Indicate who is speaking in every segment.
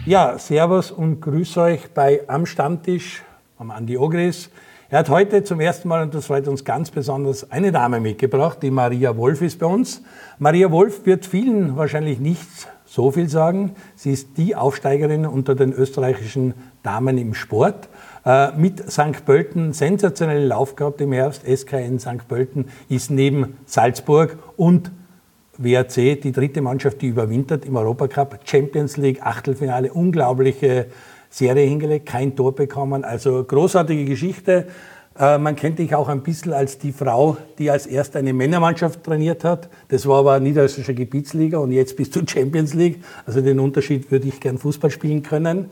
Speaker 1: Ja, servus und grüß euch am Stammtisch, am Andi Ogris. Er hat heute zum ersten Mal, und das freut uns ganz besonders, eine Dame mitgebracht, die Maria Wolf ist bei uns. Maria Wolf wird vielen wahrscheinlich nicht so viel sagen. Sie ist die Aufsteigerin unter den österreichischen Damen im Sport. Mit St. Pölten sensationellen Lauf gehabt im Herbst. SKN St. Pölten ist neben Salzburg und WRC die dritte Mannschaft, die überwintert im Europacup, Champions League, Achtelfinale, unglaubliche Serie hingelegt, kein Tor bekommen, also großartige Geschichte. Man kennt dich auch ein bisschen als die Frau, die als erste eine Männermannschaft trainiert hat. Das war aber niederösterreichische Gebietsliga und jetzt bist du Champions League. Also den Unterschied würde ich gern Fußball spielen können.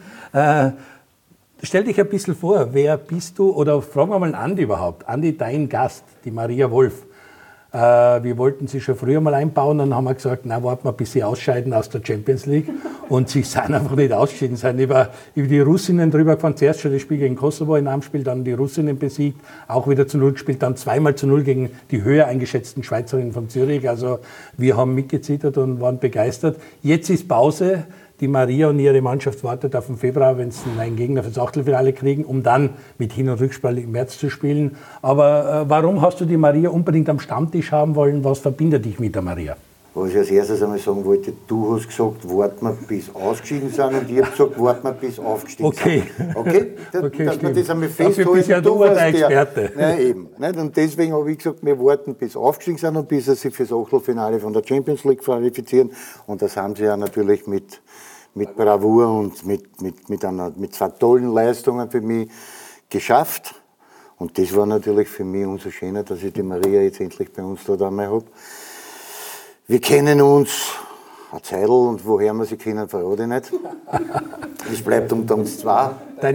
Speaker 1: Stell dich ein bisschen vor, wer bist du? Oder fragen wir mal Andi überhaupt. Andi, dein Gast, die Maria Wolf. Wir wollten sie schon früher mal einbauen und dann haben wir gesagt, na, warten wir, bis sie ausscheiden aus der Champions League. Und sie sind einfach nicht ausgeschieden, sind über die Russinnen drüber gefahren. Zuerst schon das Spiel gegen Kosovo in einem Spiel, dann die Russinnen besiegt, auch wieder zu 0 gespielt, dann 2-0 gegen die höher eingeschätzten Schweizerinnen von Zürich. Also wir haben mitgezittert und waren begeistert. Jetzt ist Pause. Die Maria und ihre Mannschaft wartet auf den Februar, wenn sie einen Gegner fürs Achtelfinale kriegen, um dann mit Hin- und Rückspiel im März zu spielen. Aber warum hast du die Maria unbedingt am Stammtisch haben wollen? Was verbindet dich mit der Maria?
Speaker 2: Was ich als erstes einmal sagen wollte, du hast gesagt, warten wir bis ausgeschieden sind und ich habe gesagt, warten wir bis aufgestiegen sind. Okay? Dass wir das einmal festhalten.
Speaker 1: Bist ja du der Experte.
Speaker 2: Nein, eben. Nicht? Und deswegen habe ich gesagt, wir warten bis aufgestiegen sind und bis sie sich fürs Achtelfinale von der Champions League qualifizieren. Und das haben sie ja natürlich mit Bravour und mit zwei tollen Leistungen für mich geschafft. Und das war natürlich für mich umso schöner, dass ich die Maria jetzt endlich bei uns dort einmal habe. Wir kennen uns eine Zeitl und woher wir sie kennen, verrate ich nicht. Es bleibt unter uns zwei.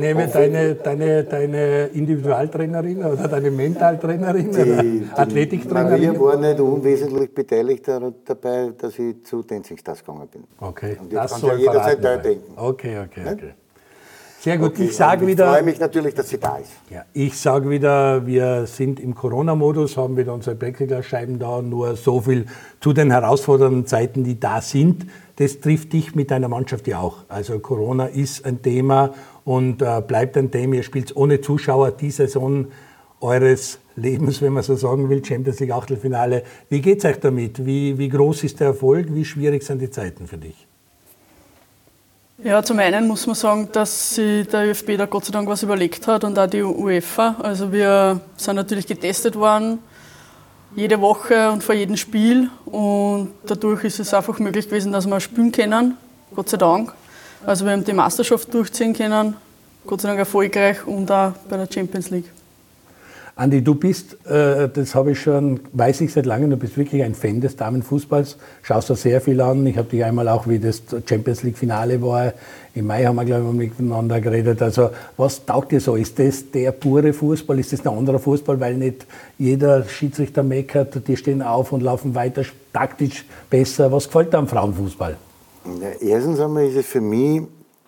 Speaker 1: Deine Individualtrainerin oder deine Mentaltrainerin oder Athletiktrainerin?
Speaker 2: Maria war nicht unwesentlich beteiligt dabei, dass ich zu Dancing Stars gegangen bin.
Speaker 1: Okay,
Speaker 2: und das soll jederzeit denken.
Speaker 1: Okay. Sehr gut,
Speaker 2: okay,
Speaker 1: ich freue
Speaker 2: mich natürlich, dass sie da ist.
Speaker 1: Ja, ich sage wieder, wir sind im Corona-Modus, haben wieder unsere Plexiglasscheiben da, nur so viel zu den herausfordernden Zeiten, die da sind. Das trifft dich mit deiner Mannschaft ja auch. Also Corona ist ein Thema und bleibt ein Thema. Ihr spielt ohne Zuschauer die Saison eures Lebens, wenn man so sagen will, Champions League Achtelfinale. Wie geht's euch damit? Wie groß ist der Erfolg? Wie schwierig sind die Zeiten für dich?
Speaker 3: Ja, zum einen muss man sagen, dass sich der ÖFB da Gott sei Dank was überlegt hat und auch die UEFA. Also wir sind natürlich getestet worden, jede Woche und vor jedem Spiel. Und dadurch ist es einfach möglich gewesen, dass wir spielen können, Gott sei Dank. Also wir haben die Meisterschaft durchziehen können, Gott sei Dank erfolgreich und auch bei der Champions League.
Speaker 1: Andi, du bist, das weiß ich seit langem, du bist wirklich ein Fan des Damenfußballs, schaust da sehr viel an. Ich habe dich einmal auch, wie das Champions League Finale war, im Mai haben wir, glaube ich, miteinander geredet. Also was taugt dir so? Ist das der pure Fußball? Ist das ein anderer Fußball, weil nicht jeder Schiedsrichter meckert, die stehen auf und laufen weiter, taktisch besser? Was gefällt dir am Frauenfußball?
Speaker 2: Ja, erstens einmal ist es für mich,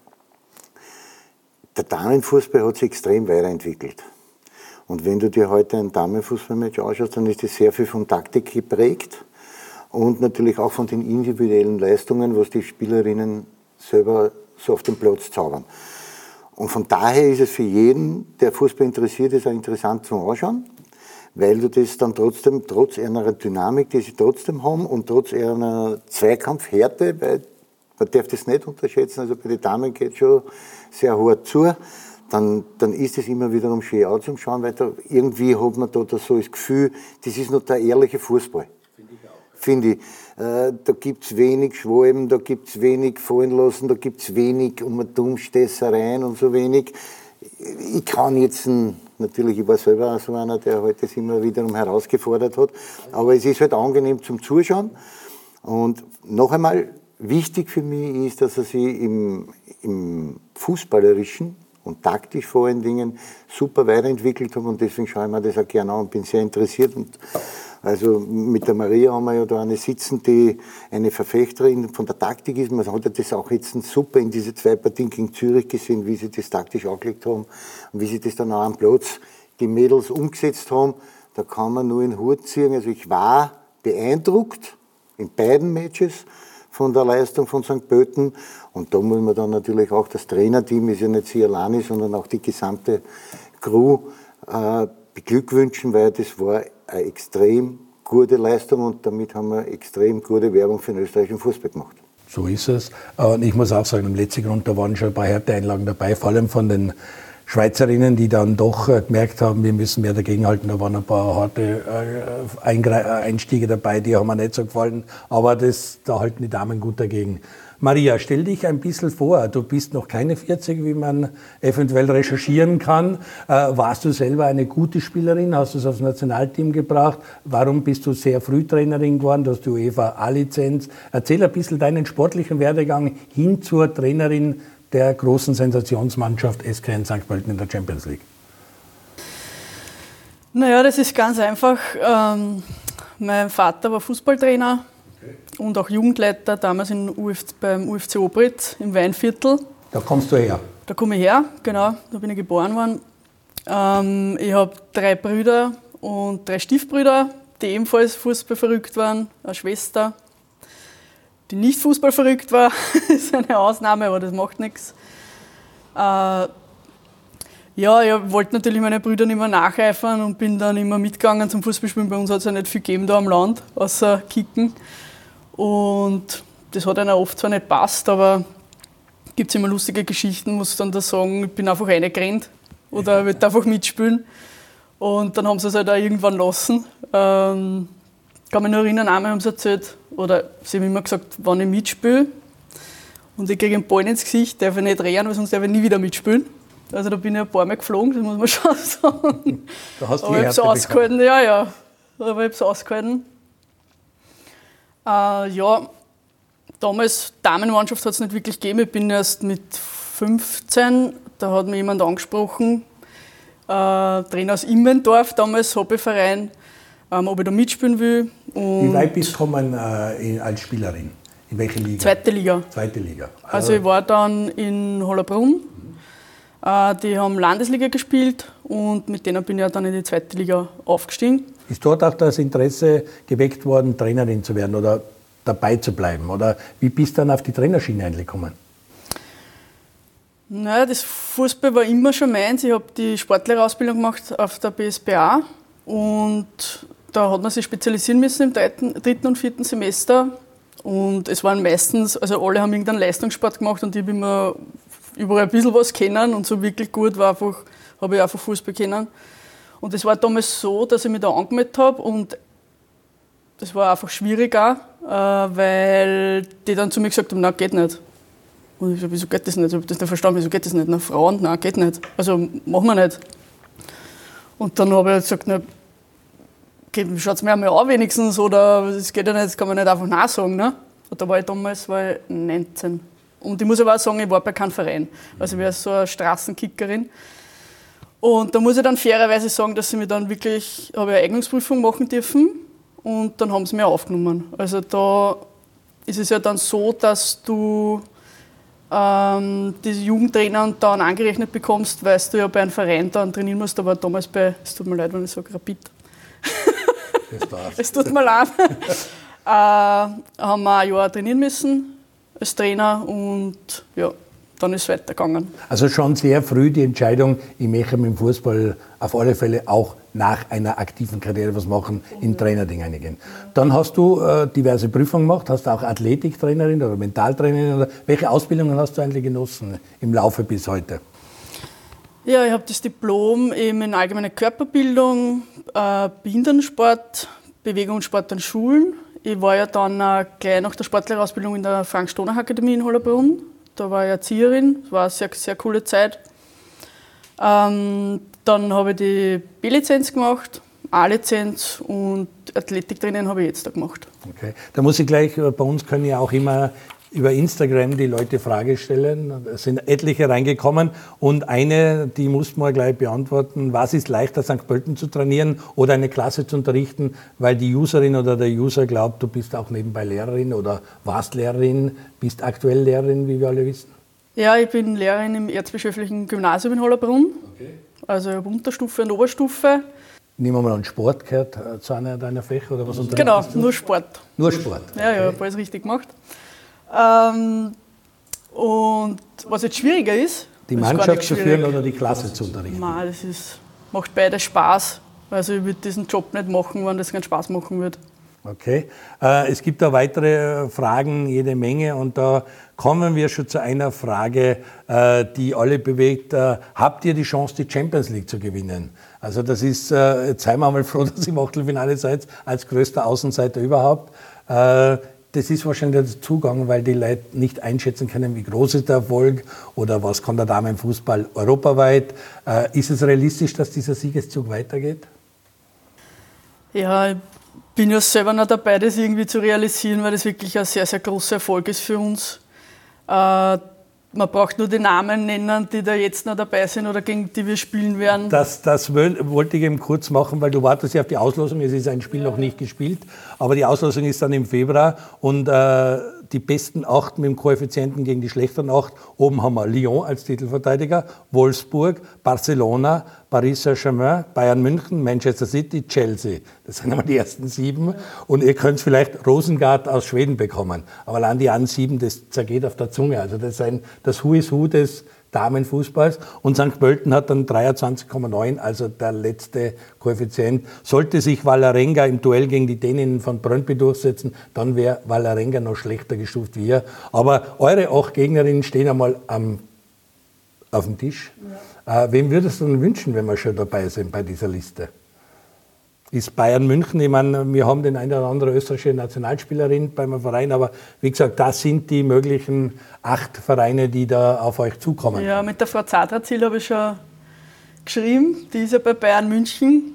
Speaker 2: der Damenfußball hat sich extrem weiterentwickelt. Und wenn du dir heute ein Damenfußballmatch anschaust, dann ist das sehr viel von Taktik geprägt und natürlich auch von den individuellen Leistungen, was die Spielerinnen selber so auf dem Platz zaubern. Und von daher ist es für jeden, der Fußball interessiert ist, auch interessant zum Anschauen, weil du das dann trotzdem, trotz einer Dynamik, die sie trotzdem haben und trotz einer Zweikampfhärte, weil man darf das nicht unterschätzen, also bei den Damen geht es schon sehr hart zu, dann ist es immer wiederum schön anzuschauen, weil da irgendwie hat man da so das Gefühl, das ist noch der ehrliche Fußball. Finde ich. Da gibt es wenig Schwalben, da gibt es wenig fallen lassen, da gibt es wenig Dummstässereien und so wenig. Ich kann jetzt, natürlich, ich war selber so einer, der halt das immer wiederum herausgefordert hat, aber es ist halt angenehm zum Zuschauen. Und noch einmal, wichtig für mich ist, dass er sich im Fußballerischen und taktisch vor allen Dingen super weiterentwickelt haben und deswegen schaue ich mir das auch gerne an und bin sehr interessiert. Und also mit der Maria haben wir ja da eine sitzen, die eine Verfechterin von der Taktik ist. Man hat ja das auch jetzt super in diese 2 Partien gegen Zürich gesehen, wie sie das taktisch angelegt haben und wie sie das dann auch am Platz die Mädels umgesetzt haben. Da kann man nur in den Hut ziehen. Also ich war beeindruckt in beiden Matches von der Leistung von St. Pölten. Und da muss man dann natürlich auch, das Trainerteam ist ja nicht sie alleine, sondern auch die gesamte Crew beglückwünschen, weil das war eine extrem gute Leistung und damit haben wir extrem gute Werbung für den österreichischen Fußball gemacht.
Speaker 1: So ist es. Und ich muss auch sagen, im letzten Grund, da waren schon ein paar Härteeinlagen dabei, vor allem von den Schweizerinnen, die dann doch gemerkt haben, wir müssen mehr dagegenhalten. Da waren ein paar harte Einstiege dabei, die haben mir nicht so gefallen. Aber da halten die Damen gut dagegen. Maria, stell dich ein bisschen vor. Du bist noch keine 40, wie man eventuell recherchieren kann. Warst du selber eine gute Spielerin? Hast du es aufs Nationalteam gebracht? Warum bist du sehr früh Trainerin geworden? Du hast die UEFA A-Lizenz. Erzähl ein bisschen deinen sportlichen Werdegang hin zur Trainerin der großen Sensationsmannschaft SKN St. Pölten in der Champions League.
Speaker 3: Naja, das ist ganz einfach. Mein Vater war Fußballtrainer und auch Jugendleiter, damals beim UFC Obritz im Weinviertel.
Speaker 1: Da kommst du her? Da
Speaker 3: komme ich her, genau, da bin ich geboren worden. Ich habe 3 Brüder und 3 Stiefbrüder, die ebenfalls Fußball verrückt waren, eine Schwester, die nicht Fußball verrückt war. Das ist eine Ausnahme, aber das macht nichts. Ja, ich wollte natürlich meine Brüder nicht mehr nacheifern und bin dann immer mitgegangen zum Fußballspielen. Bei uns hat es ja nicht viel gegeben da am Land, außer Kicken. Und das hat einer oft zwar nicht gepasst, aber gibt es immer lustige Geschichten, wo sie dann da sagen, ich bin einfach reingerannt oder will einfach mitspielen. Und dann haben sie es halt auch irgendwann lassen. Kann mich nur erinnern, einmal haben sie erzählt, oder sie haben immer gesagt, wenn ich mitspiele und ich kriege einen Ball ins Gesicht, darf ich nicht rennen, weil sonst darf ich nie wieder mitspielen. Also da bin ich ein paar Mal geflogen, das muss man schon sagen.
Speaker 1: Da hast du
Speaker 3: aber ich habe es ausgehalten, ja. Aber ich habe es ausgehalten. Ja, damals, Damenmannschaft hat es nicht wirklich gegeben. Ich bin erst mit 15, da hat mir jemand angesprochen, Trainer aus Immendorf, damals Hobbyverein, ob ich da mitspielen will.
Speaker 1: Und wie weit bist du gekommen als Spielerin? In welche Liga?
Speaker 3: Zweite Liga.
Speaker 1: Zweite Liga.
Speaker 3: Also ich war dann in Hollabrunn. Die haben Landesliga gespielt und mit denen bin ich dann in die zweite Liga aufgestiegen. Ist
Speaker 1: dort auch das Interesse geweckt worden, Trainerin zu werden oder dabei zu bleiben? Oder wie bist du dann auf die Trainerschiene eigentlich gekommen?
Speaker 3: Naja, das Fußball war immer schon meins. Ich habe die Sportlehrerausbildung gemacht auf der BSBA und da hat man sich spezialisieren müssen im 3. und 4. Semester. Und es waren meistens, also alle haben irgendeinen Leistungssport gemacht und ich habe immer überall ein bisschen was kennen und so wirklich gut habe ich einfach Fußball kennen. Und es war damals so, dass ich mich da angemeldet habe und das war einfach schwierig auch, weil die dann zu mir gesagt haben, nein, geht nicht. Und ich so, wieso geht das nicht? Ich habe das nicht verstanden, wieso geht das nicht? Na, Frauen, nein, geht nicht. Also machen wir nicht. Und dann habe ich gesagt, na, schaut es mir einmal an wenigstens, oder das geht ja nicht, das kann man nicht einfach nachsagen. Ne? Und da war ich damals 19. Und ich muss aber auch sagen, ich war bei keinem Verein. Also ich war so eine Straßenkickerin. Und da muss ich dann fairerweise sagen, dass sie mir dann wirklich, habe ich eine Eignungsprüfung machen dürfen und dann haben sie mich aufgenommen. Also da ist es ja dann so, dass du diese Jugendtrainer dann angerechnet bekommst, weil du ja bei einem Verein dann trainieren musst. Aber damals es tut mir leid, wenn ich sage Rapid. Es tut mir leid. Haben wir ein Jahr trainieren müssen als Trainer und ja, dann ist es weitergegangen.
Speaker 1: Also schon sehr früh die Entscheidung, ich möchte mit dem Fußball auf alle Fälle auch nach einer aktiven Karriere was machen, in Trainerding eingehen. Dann hast du diverse Prüfungen gemacht, hast auch Athletiktrainerin oder Mentaltrainerin oder welche Ausbildungen hast du eigentlich genossen im Laufe bis heute?
Speaker 3: Ja, ich habe das Diplom eben in allgemeine Körperbildung, Behindertensport, Bewegung und Sport an Schulen. Ich war ja dann gleich nach der Sportlehrerausbildung in der Frank-Stonach-Akademie in Hollabrunn. Da war ich Erzieherin, das war eine sehr, sehr coole Zeit. Dann habe ich die B-Lizenz gemacht, A-Lizenz und Athletiktraining habe ich jetzt da gemacht.
Speaker 1: Okay. Da muss ich gleich, bei uns können ja auch immer über Instagram die Leute Frage stellen. Es sind etliche reingekommen und eine, die mussten wir gleich beantworten. Was ist leichter, St. Pölten zu trainieren oder eine Klasse zu unterrichten? Weil die Userin oder der User glaubt, du bist auch nebenbei Lehrerin oder warst Lehrerin, bist aktuell Lehrerin, wie wir alle wissen.
Speaker 3: Ja, ich bin Lehrerin im Erzbischöflichen Gymnasium in Hollabrunn. Okay. Also ich habe Unterstufe und Oberstufe.
Speaker 1: Nehmen wir mal an, Sport gehört zu einer deiner Fächer oder was?
Speaker 3: Genau, nur Sport.
Speaker 1: Nur Sport.
Speaker 3: Okay. Ja, ich habe alles richtig gemacht. Und was jetzt schwieriger ist,
Speaker 1: die Mannschaft zu führen oder die Klasse zu unterrichten?
Speaker 3: Nein, macht beides Spaß. Also ich würde diesen Job nicht machen, wenn das keinen Spaß machen würde.
Speaker 1: Okay. Es gibt da weitere Fragen, jede Menge. Und da kommen wir schon zu einer Frage, die alle bewegt. Habt ihr die Chance, die Champions League zu gewinnen? Also das ist, jetzt seien wir mal froh, dass ihr im Achtelfinale seid, als größter Außenseiter überhaupt. Das ist wahrscheinlich der Zugang, weil die Leute nicht einschätzen können, wie groß ist der Erfolg oder was kann der Damenfußball europaweit. Ist es realistisch, dass dieser Siegeszug weitergeht?
Speaker 3: Ja, ich bin ja selber noch dabei, das irgendwie zu realisieren, weil das wirklich ein sehr, sehr großer Erfolg ist für uns. Man braucht nur die Namen nennen, die da jetzt noch dabei sind oder gegen die wir spielen werden.
Speaker 1: Das wollte ich eben kurz machen, weil du wartest ja auf die Auslosung. Es ist ein Spiel noch nicht gespielt, aber die Auslosung ist dann im Februar und die besten 8 mit dem Koeffizienten gegen die schlechteren 8. Oben haben wir Lyon als Titelverteidiger, Wolfsburg, Barcelona, Paris Saint-Germain, Bayern München, Manchester City, Chelsea. Das sind einmal die ersten 7. Und ihr könnt vielleicht Rosengard aus Schweden bekommen. Aber allein die anderen 7, das zergeht auf der Zunge. Also das ist das Who is Who des Damenfußballs. Und St. Pölten hat dann 23,9, also der letzte Koeffizient. Sollte sich Vålerenga im Duell gegen die Däninnen von Brøndby durchsetzen, dann wäre Vålerenga noch schlechter gestuft wie ihr. Aber eure 8 Gegnerinnen stehen einmal auf dem Tisch. Ja. Wem würdest du denn wünschen, wenn wir schon dabei sind bei dieser Liste? Ist Bayern München, ich meine, wir haben den eine oder andere österreichische Nationalspielerin beim Verein, aber wie gesagt, das sind die möglichen 8 Vereine, die da auf euch zukommen.
Speaker 3: Ja, mit der Frau Zadrazil habe ich schon geschrieben, die ist ja bei Bayern München.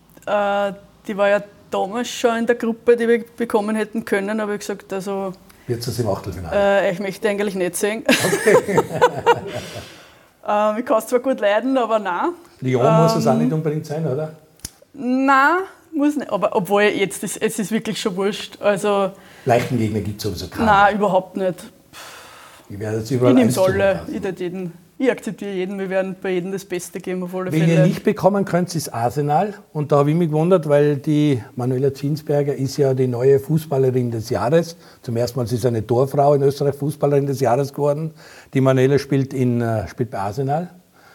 Speaker 3: Die war ja damals schon in der Gruppe, die wir bekommen hätten können, aber ich gesagt, also
Speaker 1: wird es im Achtelfinale?
Speaker 3: Ich möchte eigentlich nicht sehen. Okay. Ich kann es zwar gut leiden, aber nein.
Speaker 1: Lyon muss es auch nicht unbedingt sein, oder?
Speaker 3: Nein, muss nicht. Aber obwohl es ist wirklich schon wurscht. Also,
Speaker 1: leichten Gegner gibt es sowieso keinen.
Speaker 3: Nein, überhaupt nicht.
Speaker 1: Ich werde jetzt überall
Speaker 3: nehme es alle. Ich akzeptiere jeden. Wir werden bei jedem das Beste geben, auf alle Fälle.
Speaker 1: Wen ihr nicht bekommen könnt, ist Arsenal. Und da habe ich mich gewundert, weil die Manuela Zinsberger ist ja die neue Fußballerin des Jahres. Zum ersten Mal ist sie eine Torfrau in Österreich Fußballerin des Jahres geworden. Die Manuela spielt bei Arsenal.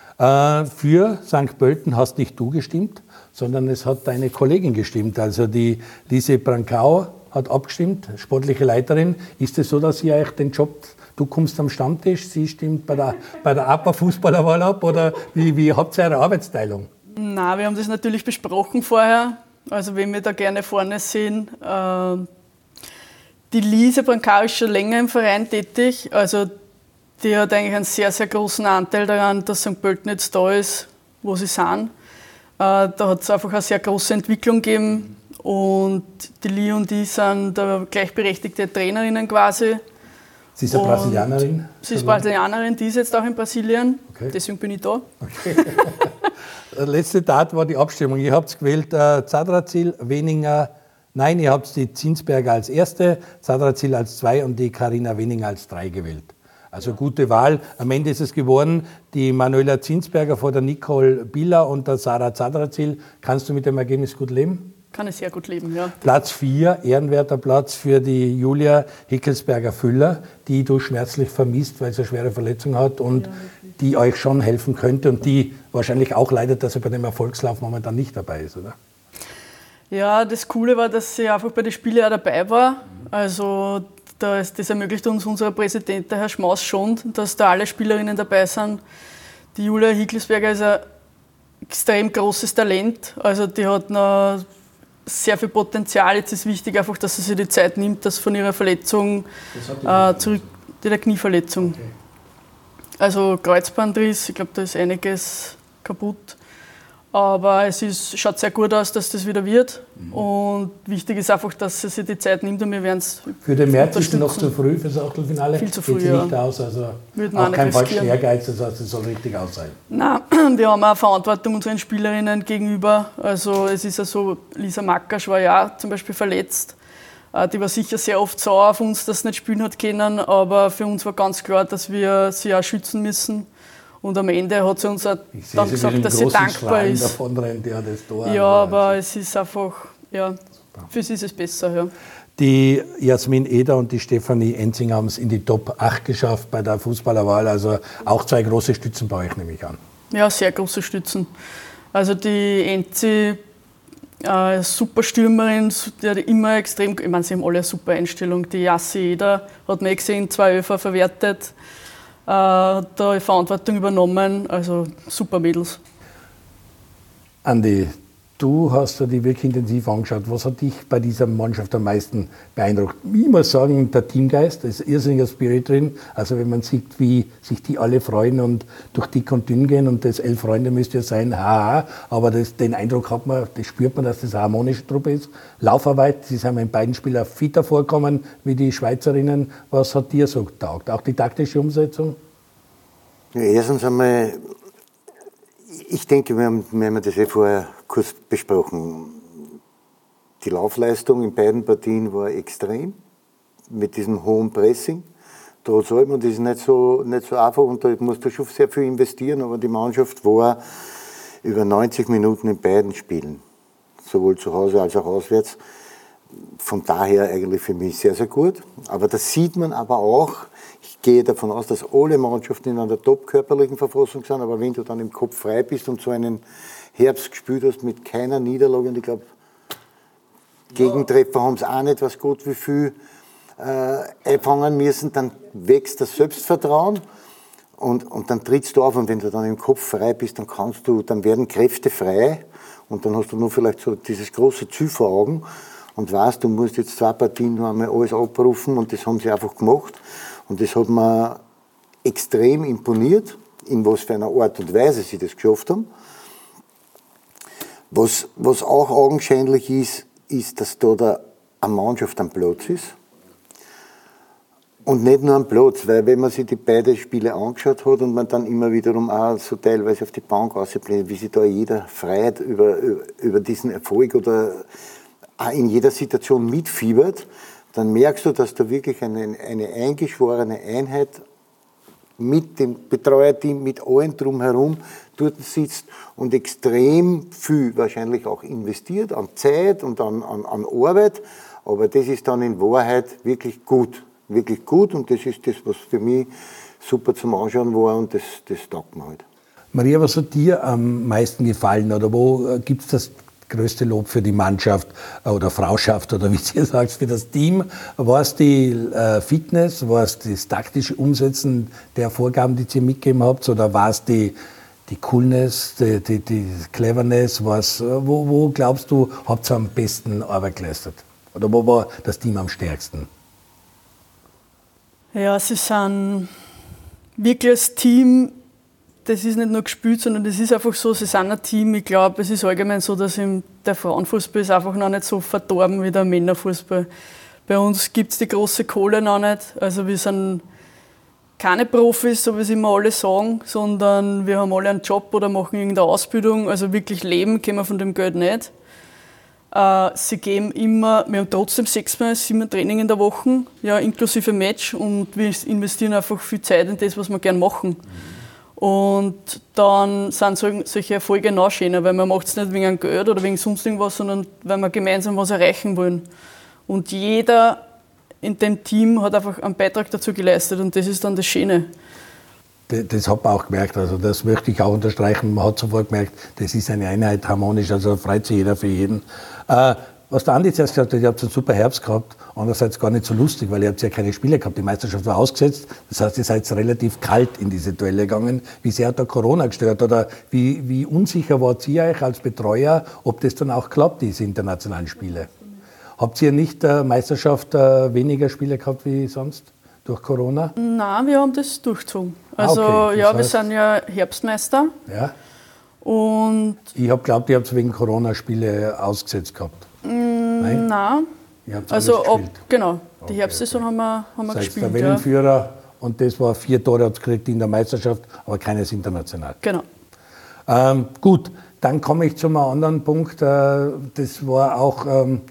Speaker 1: Für St. Pölten hast nicht du gestimmt, sondern es hat deine Kollegin gestimmt. Also die Lise Brancau hat abgestimmt, sportliche Leiterin. Ist es so, dass sie eigentlich den Job, du kommst am Stammtisch, sie stimmt bei der APA-Fußballerwahl ab? Oder wie habt ihr eure Arbeitsteilung?
Speaker 3: Nein, wir haben das natürlich besprochen vorher. Also wen wir da gerne vorne sehen. Die Lise Brancau ist schon länger im Verein tätig. Also die hat eigentlich einen sehr, sehr großen Anteil daran, dass St. Pölten jetzt da ist, wo sie sind. Da hat es einfach eine sehr große Entwicklung gegeben und die Li und die sind da gleichberechtigte Trainerinnen quasi.
Speaker 1: Sie ist eine Brasilianerin?
Speaker 3: Sie ist Brasilianerin, die ist jetzt auch in Brasilien, okay. Deswegen bin ich da. Okay.
Speaker 1: Der letzte Tat war die Abstimmung. Ihr habt gewählt Zadrazil, Weninger, nein, ihr habt die Zinsberger als erste, Zadrazil als 2 und die Carina Weninger als 3 gewählt. Also gute Wahl. Am Ende ist es geworden, die Manuela Zinsberger vor der Nicole Biller und der Sarah Zadrazil. Kannst du mit dem Ergebnis gut leben?
Speaker 3: Kann ich sehr gut leben, ja.
Speaker 1: Platz 4, ehrenwerter Platz für die Julia Hickelsberger-Füller, die du schmerzlich vermisst, weil sie eine schwere Verletzung hat und die euch schon helfen könnte und die wahrscheinlich auch leidet, dass sie bei dem Erfolgslauf momentan nicht dabei ist, oder?
Speaker 3: Ja, das Coole war, dass sie einfach bei den Spielen auch dabei war. Also das ermöglicht uns unser Präsident, der Herr Schmaus, schon, dass da alle Spielerinnen dabei sind. Die Julia Hickelsberger ist ein extrem großes Talent. Also die hat noch sehr viel Potenzial. Jetzt ist wichtig einfach, dass sie sich die Zeit nimmt, dass von ihrer Verletzung zurück, der Knieverletzung. Okay. Also Kreuzbandriss, ich glaube, da ist einiges kaputt. Aber es schaut sehr gut aus, dass das wieder wird. Und wichtig ist einfach, dass sie sich die Zeit nimmt und wir werden es
Speaker 1: für den März ist es noch zu früh für das Achtelfinale.
Speaker 3: Viel zu früh,
Speaker 1: geht sie nicht aus, also auch kein falscher Ehrgeiz, das heißt, es soll richtig aus sein.
Speaker 3: Nein, wir haben auch Verantwortung unseren Spielerinnen gegenüber. Also es ist ja so, Lisa Makasch war ja zum Beispiel verletzt. Die war sicher sehr oft sauer auf uns, dass sie nicht spielen hat können, aber für uns war ganz klar, dass wir sie auch schützen müssen. Und am Ende hat sie uns auch dann gesagt, dass sie dankbar ist.
Speaker 1: Davon rennt, ja, das Tor
Speaker 3: ja, aber es ist einfach, ja, für sie ist es besser. Ja.
Speaker 1: Die Jasmin Eder und die Stefanie Enzing haben es in die Top 8 geschafft bei der Fußballerwahl. Also auch 2 große Stützen bei euch, nehme ich an.
Speaker 3: Ja, sehr große Stützen. Also die Enzi, super Stürmerin, die hat immer extrem, ich meine, sie haben alle eine super Einstellung. Die Jassi Eder hat mir gesehen, 2 Öfer verwertet, hat da Verantwortung übernommen, also super Mädels.
Speaker 1: Andi, du hast dir die wirklich intensiv angeschaut. Was hat dich bei dieser Mannschaft am meisten beeindruckt? Ich muss sagen, der Teamgeist, da ist irrsinniger Spirit drin. Also wenn man sieht, wie sich die alle freuen und durch dick und dünn gehen und das 11 Freunde müsste ja sein, haha. Aber den Eindruck hat man, das spürt man, dass das eine harmonische Truppe ist. Laufarbeit, sie sind in beiden Spielen fitter vorkommen wie die Schweizerinnen. Was hat dir so getaugt? Auch die taktische Umsetzung?
Speaker 2: Ja, erstens einmal, ich denke, wir haben das vorher kurz besprochen. Die Laufleistung in beiden Partien war extrem, mit diesem hohen Pressing. Trotz allem, und das ist nicht so einfach, und da musst du schon sehr viel investieren, aber die Mannschaft war über 90 Minuten in beiden Spielen, sowohl zu Hause als auch auswärts. Von daher eigentlich für mich sehr, sehr gut. Aber das sieht man aber auch. Ich gehe davon aus, dass alle Mannschaften in einer top-körperlichen Verfassung sind, aber wenn du dann im Kopf frei bist und so einen Herbst gespielt hast mit keiner Niederlage, und ich glaube, Gegentreffer haben es auch nicht, was Gott wie viel einfangen müssen, dann wächst das Selbstvertrauen und dann trittst du auf, und wenn du dann im Kopf frei bist, dann werden Kräfte frei, und dann hast du nur vielleicht so dieses große Ziel vor Augen und weißt, du musst jetzt 2 Partien noch einmal alles abrufen, und das haben sie einfach gemacht. Und das hat mir extrem imponiert, in was für einer Art und Weise sie das geschafft haben. Was auch augenscheinlich ist, dass da eine Mannschaft am Platz ist. Und nicht nur am Platz, weil wenn man sich die beiden Spiele angeschaut hat und man dann immer wiederum auch so teilweise auf die Bank rausblendet, wie sich da jeder freut über diesen Erfolg oder auch in jeder Situation mitfiebert, dann merkst du, dass da wirklich eine eingeschworene Einheit mit dem Betreuerteam, mit allen drumherum dort sitzt und extrem viel wahrscheinlich auch investiert an Zeit und an Arbeit. Aber das ist dann in Wahrheit wirklich gut. Wirklich gut, und das ist das, was für mich super zum Anschauen war, und das taugt mir halt.
Speaker 1: Maria, was hat dir am meisten gefallen, oder wo gibt es das größte Lob für die Mannschaft oder Frauschaft oder wie ihr sagt, für das Team? War es die Fitness, war es das taktische Umsetzen der Vorgaben, die ihr mitgegeben habt, oder war es die Coolness, die Cleverness? Wo glaubst du, habt ihr am besten Arbeit geleistet? Oder wo war das Team am stärksten?
Speaker 3: Ja, sie sind wirklich als Team. Das ist nicht nur gespielt, sondern das ist einfach so, sie sind ein Team. Ich glaube, es ist allgemein so, dass der Frauenfußball ist einfach noch nicht so verdorben wie der Männerfußball. Bei uns gibt es die große Kohle noch nicht. Also wir sind keine Profis, so wie es immer alle sagen, sondern wir haben alle einen Job oder machen irgendeine Ausbildung. Also wirklich leben können wir von dem Geld nicht. Sie geben immer, wir haben trotzdem 6-7 Training in der Woche, ja, inklusive Match, und wir investieren einfach viel Zeit in das, was wir gerne machen. Und dann sind solche Erfolge noch schöner, weil man macht es nicht wegen Geld oder wegen sonst irgendwas, sondern weil wir gemeinsam was erreichen wollen. Und jeder in dem Team hat einfach einen Beitrag dazu geleistet, und das ist dann das Schöne.
Speaker 1: Das hat man auch gemerkt, also das möchte ich auch unterstreichen. Man hat sofort gemerkt, das ist eine Einheit, harmonisch, also freut sich jeder für jeden. Was der Andi zuerst gesagt hat, ihr habt einen super Herbst gehabt, andererseits gar nicht so lustig, weil ihr habt ja keine Spiele gehabt, die Meisterschaft war ausgesetzt, das heißt, ihr seid relativ kalt in diese Duelle gegangen. Wie sehr hat da Corona gestört, oder wie unsicher wart ihr euch als Betreuer, ob das dann auch klappt, diese internationalen Spiele? Habt ihr nicht Meisterschaft weniger Spiele gehabt wie sonst durch Corona?
Speaker 3: Nein, wir haben das durchgezogen. Also
Speaker 1: okay,
Speaker 3: ja, wir sind ja Herbstmeister.
Speaker 1: Ja.
Speaker 3: Und
Speaker 1: ich habe geglaubt, ihr habt wegen Corona Spiele ausgesetzt gehabt.
Speaker 3: Nein.
Speaker 1: Ihr habt
Speaker 3: Also
Speaker 1: genau,
Speaker 3: die Herbstsaison haben wir
Speaker 1: Seid
Speaker 3: gespielt.
Speaker 1: Der Wellenführer, und das war 4 Tore habt ihr gekriegt in der Meisterschaft, aber keines international.
Speaker 3: Genau.
Speaker 1: Gut, dann komme ich zu einem anderen Punkt. Das war auch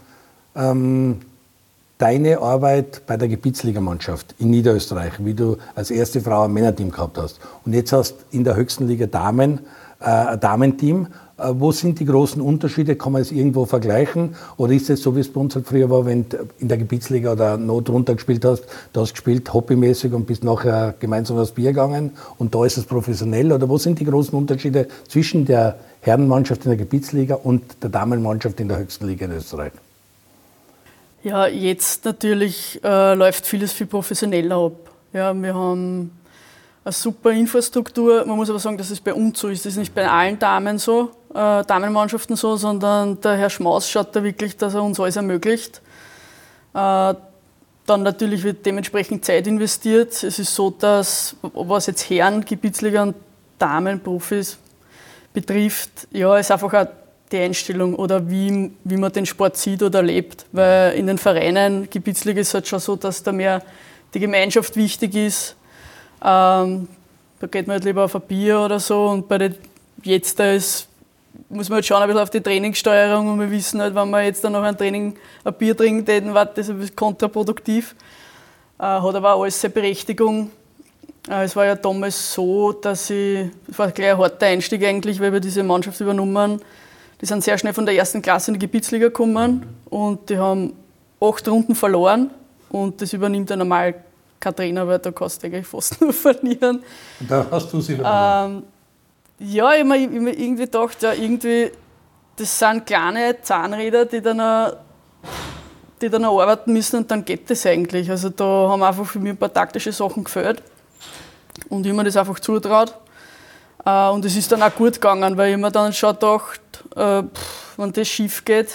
Speaker 1: deine Arbeit bei der Gebietsligamannschaft in Niederösterreich, wie du als erste Frau ein Männerteam gehabt hast. Und jetzt hast du in der höchsten Liga Damen, ein Damenteam. Wo sind die großen Unterschiede? Kann man es irgendwo vergleichen? Oder ist es so, wie es bei uns halt früher war, wenn du in der Gebietsliga oder noch drunter gespielt hast, du hast gespielt hobbymäßig und bist nachher gemeinsam aufs Bier gegangen und da ist es professionell? Oder wo sind die großen Unterschiede zwischen der Herrenmannschaft in der Gebietsliga und der Damenmannschaft in der höchsten Liga in Österreich?
Speaker 3: Ja, jetzt natürlich läuft vieles viel professioneller ab. Ja, wir haben eine super Infrastruktur. Man muss aber sagen, dass es bei uns so ist. Das ist nicht bei allen Damen so, Damenmannschaften so, sondern der Herr Schmaus schaut da wirklich, dass er uns alles ermöglicht. Dann natürlich wird dementsprechend Zeit investiert. Es ist so, dass, was jetzt Herren, Gebietsliga und Damenprofis betrifft, ja, ist einfach auch die Einstellung oder wie man den Sport sieht oder lebt. Weil in den Vereinen, Gebietsliga ist halt schon so, dass da mehr die Gemeinschaft wichtig ist. Da geht man halt lieber auf ein Bier oder so. Und bei den jetzt muss man halt schauen ein bisschen auf die Trainingssteuerung und wir wissen halt, wenn man jetzt dann noch ein Training ein Bier trinkt, dann war das ein bisschen kontraproduktiv. Hat aber auch alles seine Berechtigung. Es war ja damals so, es war gleich ein harter Einstieg eigentlich, weil wir diese Mannschaft übernommen. Die sind sehr schnell von der ersten Klasse in die Gebietsliga gekommen und die haben 8 Runden verloren. Und das übernimmt ja normal kein Trainer, weil da kannst du eigentlich fast nur verlieren.
Speaker 1: Und da hast du sie übernommen?
Speaker 3: Ja, ich habe mir irgendwie gedacht, ja, das sind kleine Zahnräder, die dann arbeiten müssen und dann geht das eigentlich. Also da haben einfach für mich ein paar taktische Sachen gefällt. Und ich habe mir das einfach zutraut. Und es ist dann auch gut gegangen, weil ich mir dann schon gedacht, wenn das schief geht,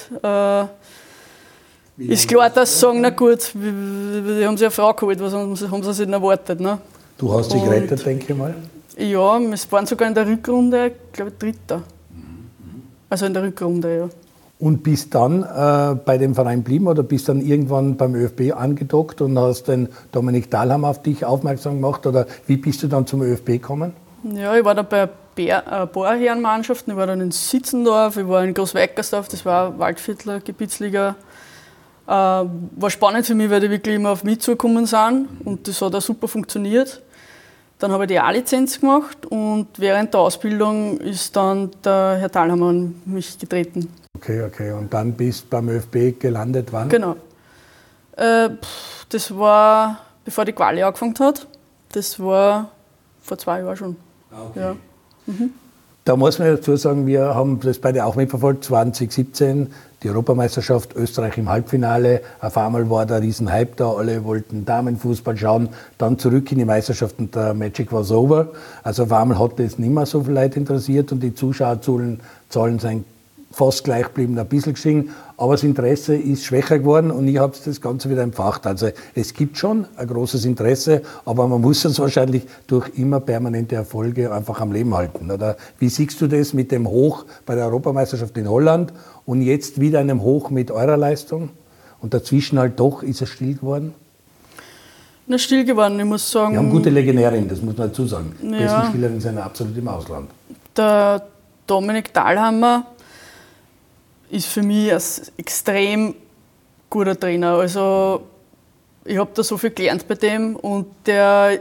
Speaker 3: ist klar, dass sie sagen, na gut, die haben sich eine Frau geholt, was haben sie sich nicht erwartet. Ne?
Speaker 1: Du hast dich gerettet, denke ich mal.
Speaker 3: Ja, wir waren sogar in der Rückrunde, glaube ich, Dritter. Also in der Rückrunde, ja.
Speaker 1: Und bist dann bei dem Verein geblieben oder bist dann irgendwann beim ÖFB angedockt und hast den Dominik Dahlhammer auf dich aufmerksam gemacht? Oder wie bist du dann zum ÖFB gekommen?
Speaker 3: Ja, ich war da bei ein paar Herrenmannschaften. Ich war dann in Sitzendorf, ich war in Großweikersdorf, das war Waldviertler Gebietsliga. War spannend für mich, weil die wirklich immer auf mich zugekommen sind und das hat auch super funktioniert. Dann habe ich die A-Lizenz gemacht und während der Ausbildung ist dann der Herr Dahlhammer an mich getreten.
Speaker 1: Okay. Und dann bist du beim ÖFB gelandet, wann?
Speaker 3: Genau. Das war, bevor die Quali angefangen hat. Das war vor 2 Jahren schon.
Speaker 1: Okay.
Speaker 3: Ja.
Speaker 1: Da muss man dazu sagen, wir haben das beide auch mitverfolgt, 2017, die Europameisterschaft, Österreich im Halbfinale. Auf einmal war da ein Riesenhype da, alle wollten Damenfußball schauen, dann zurück in die Meisterschaft und der Magic was over. Also auf einmal hat das nicht mehr so viele Leute interessiert und die Zuschauerzahlen sind fast gleich geblieben, ein bisschen gestiegen, aber das Interesse ist schwächer geworden und ich habe das Ganze wieder entfacht. Also es gibt schon ein großes Interesse, aber man muss es wahrscheinlich durch immer permanente Erfolge einfach am Leben halten. Oder wie siehst du das mit dem Hoch bei der Europameisterschaft in Holland und jetzt wieder einem Hoch mit eurer Leistung? Und dazwischen halt doch ist es still geworden?
Speaker 3: Na, still geworden, ich muss sagen.
Speaker 1: Wir haben gute Legionärin, das muss man dazu sagen. Die
Speaker 3: Ja.
Speaker 1: besten Spielerinnen sind absolut im Ausland.
Speaker 3: Der Dominik Dahlhammer ist für mich ein extrem guter Trainer. Also ich habe da so viel gelernt bei dem und der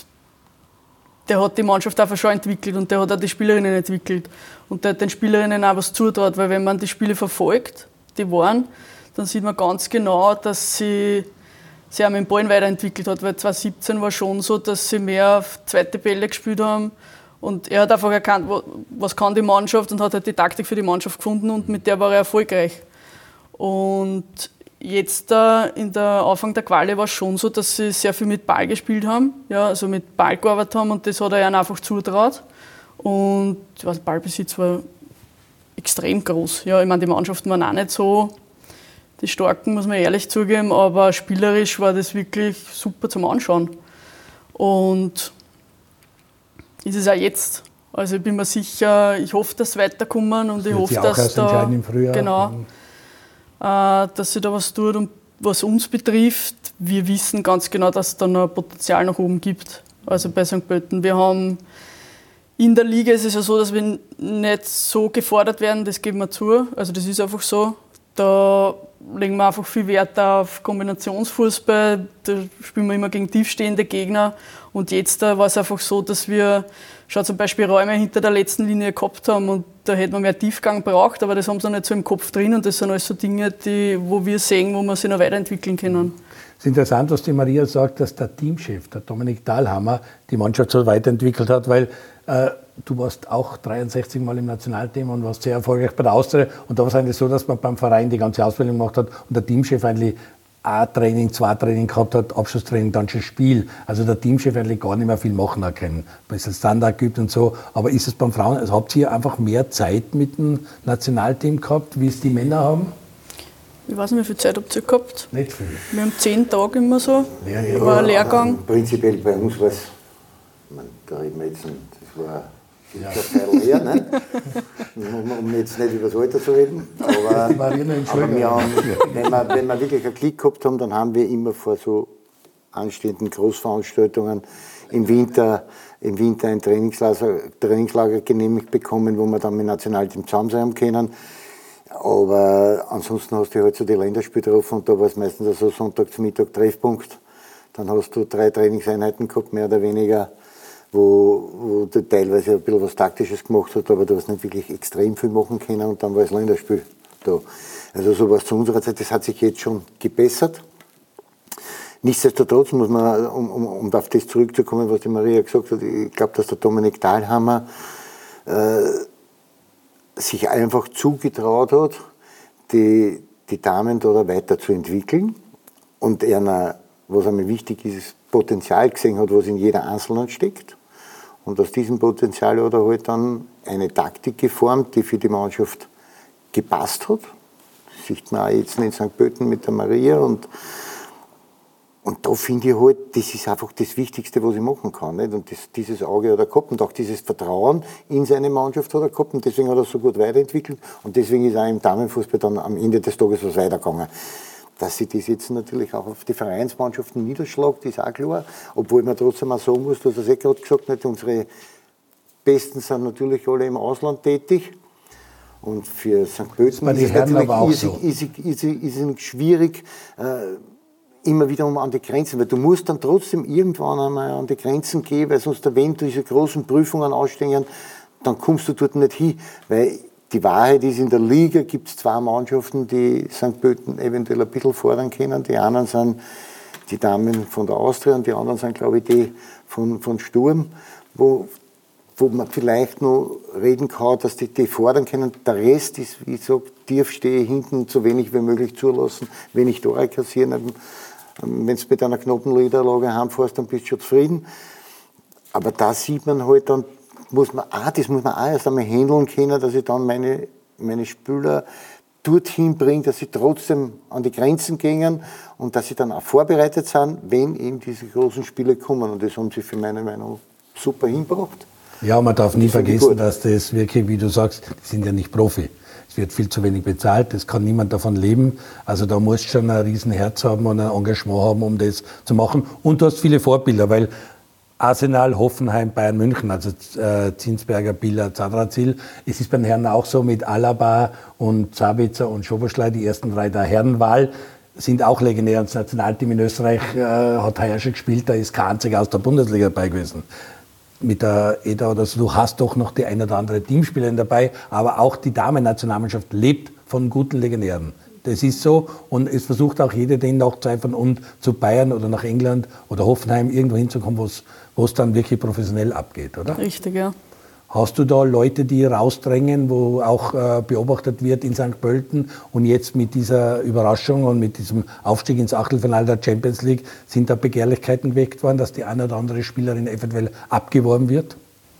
Speaker 3: hat die Mannschaft einfach schon entwickelt und der hat auch die Spielerinnen entwickelt. Und der hat den Spielerinnen auch was zutraut, weil wenn man die Spiele verfolgt, dann sieht man ganz genau, dass sie auch mit dem Ball weiterentwickelt hat, weil 2017 war schon so, dass sie mehr auf zweite Bälle gespielt haben. Und er hat einfach erkannt, was kann die Mannschaft und hat halt die Taktik für die Mannschaft gefunden und mit der war er erfolgreich. Und jetzt in der Anfang der Quali war es schon so, dass sie sehr viel mit Ball gespielt haben, ja, also mit Ball gearbeitet haben und das hat er ihnen einfach zutraut. Und der Ballbesitz war extrem groß. Ja, ich meine, die Mannschaften waren auch nicht so die Starken, muss man ehrlich zugeben, aber spielerisch war das wirklich super zum Anschauen. Und ist es auch jetzt. Also ich bin mir sicher, ich hoffe, dass sie weiterkommen und ich hoffe, dass da
Speaker 1: im Frühjahr.
Speaker 3: Genau, dass sich da was tut. Und was uns betrifft, wir wissen ganz genau, dass es da noch Potenzial nach oben gibt. Also bei St. Pölten. Wir haben in der Liga ist es ja so, dass wir nicht so gefordert werden, das geben wir zu. Also das ist einfach so. Da legen wir einfach viel Wert auf Kombinationsfußball. Da spielen wir immer gegen tiefstehende Gegner. Und jetzt war es einfach so, dass wir schon zum Beispiel Räume hinter der letzten Linie gehabt haben und da hätten wir mehr Tiefgang braucht, aber das haben sie noch nicht so im Kopf drin und das sind alles so Dinge, wo wir sehen, wo wir sich noch weiterentwickeln können.
Speaker 1: Es ist interessant, was die Maria sagt, dass der Teamchef, der Dominik Dahlhammer, die Mannschaft so weiterentwickelt hat, weil du warst auch 63 Mal im Nationalteam und warst sehr erfolgreich bei der Austria und da war es eigentlich so, dass man beim Verein die ganze Ausbildung gemacht hat und der Teamchef eigentlich A-Training, 2 Training gehabt hat, Abschlusstraining, dann schon Spiel. Also der Teamchef eigentlich gar nicht mehr viel machen hat können. Ein bisschen Standard gibt und so. Aber ist es beim Frauen, also habt ihr einfach mehr Zeit mit dem Nationalteam gehabt, wie es die Männer haben?
Speaker 3: Ich weiß nicht, wie viel Zeit habt ihr gehabt?
Speaker 1: Nicht viel.
Speaker 3: Wir haben 10 Tage immer so.
Speaker 1: Ja.
Speaker 3: War ein Lehrgang.
Speaker 2: Prinzipiell bei uns war es, da reden wir jetzt, das war ein her, ne? Um jetzt nicht über das Alter zu reden. Aber wir haben, wenn wir wirklich einen Klick gehabt haben, dann haben wir immer vor so anstehenden Großveranstaltungen im Winter ein Trainingslager genehmigt bekommen, wo wir dann mit dem Nationalteam zusammen sein können. Aber ansonsten hast du halt so die Länderspiele drauf und da war es meistens so Sonntag zum Mittag Treffpunkt. Dann hast du 3 Trainingseinheiten gehabt, mehr oder weniger, wo du teilweise ein bisschen was Taktisches gemacht hast, aber du hast nicht wirklich extrem viel machen können und dann war das Länderspiel da. Also so war es zu unserer Zeit, das hat sich jetzt schon gebessert. Nichtsdestotrotz muss man, um auf das zurückzukommen, was die Maria gesagt hat, ich glaube, dass der Dominik Dahlhammer sich einfach zugetraut hat, die Damen da weiterzuentwickeln und einer, was einmal wichtig ist, Potenzial gesehen hat, was in jeder Einzelnen steckt. Und aus diesem Potenzial hat er halt dann eine Taktik geformt, die für die Mannschaft gepasst hat. Das sieht man auch jetzt in St. Pölten mit der Maria. Und da finde ich halt, das ist einfach das Wichtigste, was ich machen kann. Nicht? Und dieses Auge hat er gehabt und auch dieses Vertrauen in seine Mannschaft hat er gehabt. Und deswegen hat er so gut weiterentwickelt. Und deswegen ist auch im Damenfußball dann am Ende des Tages was weitergegangen. Dass sich das jetzt natürlich auch auf die Vereinsmannschaften niederschlägt, ist auch klar. Obwohl man trotzdem auch sagen muss, du hast das gerade gesagt, nicht, unsere Besten sind natürlich alle im Ausland tätig. Und für St. Pölten ist es natürlich schwierig, immer wieder an die Grenzen, weil du musst dann trotzdem irgendwann einmal an die Grenzen gehen, weil sonst, wenn diese großen Prüfungen ausstehen, dann kommst du dort nicht hin, weil die Wahrheit ist, in der Liga gibt es 2 Mannschaften, die St. Pölten eventuell ein bisschen fordern können. Die einen sind die Damen von der Austria und die anderen sind, glaube ich, die von Sturm, wo man vielleicht noch reden kann, dass die fordern können. Der Rest ist, wie ich sage, tief stehe, hinten so wenig wie möglich zulassen, wenig Tore kassieren. Wenn du mit einer knappen Niederlage heimfährst, dann bist du schon zufrieden. Aber da sieht man halt dann, das muss man auch erst einmal handeln können, dass ich dann meine Spieler dorthin bringe, dass sie trotzdem an die Grenzen gehen und dass sie dann auch vorbereitet sind, wenn eben diese großen Spiele kommen. Und das haben sie für meine Meinung super hingebracht.
Speaker 1: Ja, man darf nie vergessen, dass das wirklich, wie du sagst, die sind ja nicht Profi. Es wird viel zu wenig bezahlt, es kann niemand davon leben. Also da musst du schon ein Riesenherz haben und ein Engagement haben, um das zu machen. Und du hast viele Vorbilder, weil Arsenal, Hoffenheim, Bayern München, also Zinsberger, Biller, Zadrazil. Es ist bei den Herren auch so mit Alaba und Sabitzer und Szoboszlai, die ersten 3 der Herrenwahl, sind auch legendär. Das Nationalteam in Österreich hat heuer schon gespielt, da ist kein einziger aus der Bundesliga dabei gewesen. Mit der EDA oder so, du hast doch noch die ein oder andere Teamspielerin dabei, aber auch die Damen-Nationalmannschaft lebt von guten Legionären. Das ist so und es versucht auch jeder, den nachzueifern und zu Bayern oder nach England oder Hoffenheim irgendwo hinzukommen, wo es dann wirklich professionell abgeht, oder?
Speaker 3: Richtig, ja.
Speaker 1: Hast du da Leute, die rausdrängen, wo auch beobachtet wird in St. Pölten und jetzt mit dieser Überraschung und mit diesem Aufstieg ins Achtelfinale der Champions League, sind da Begehrlichkeiten geweckt worden, dass die eine oder andere Spielerin eventuell abgeworben wird?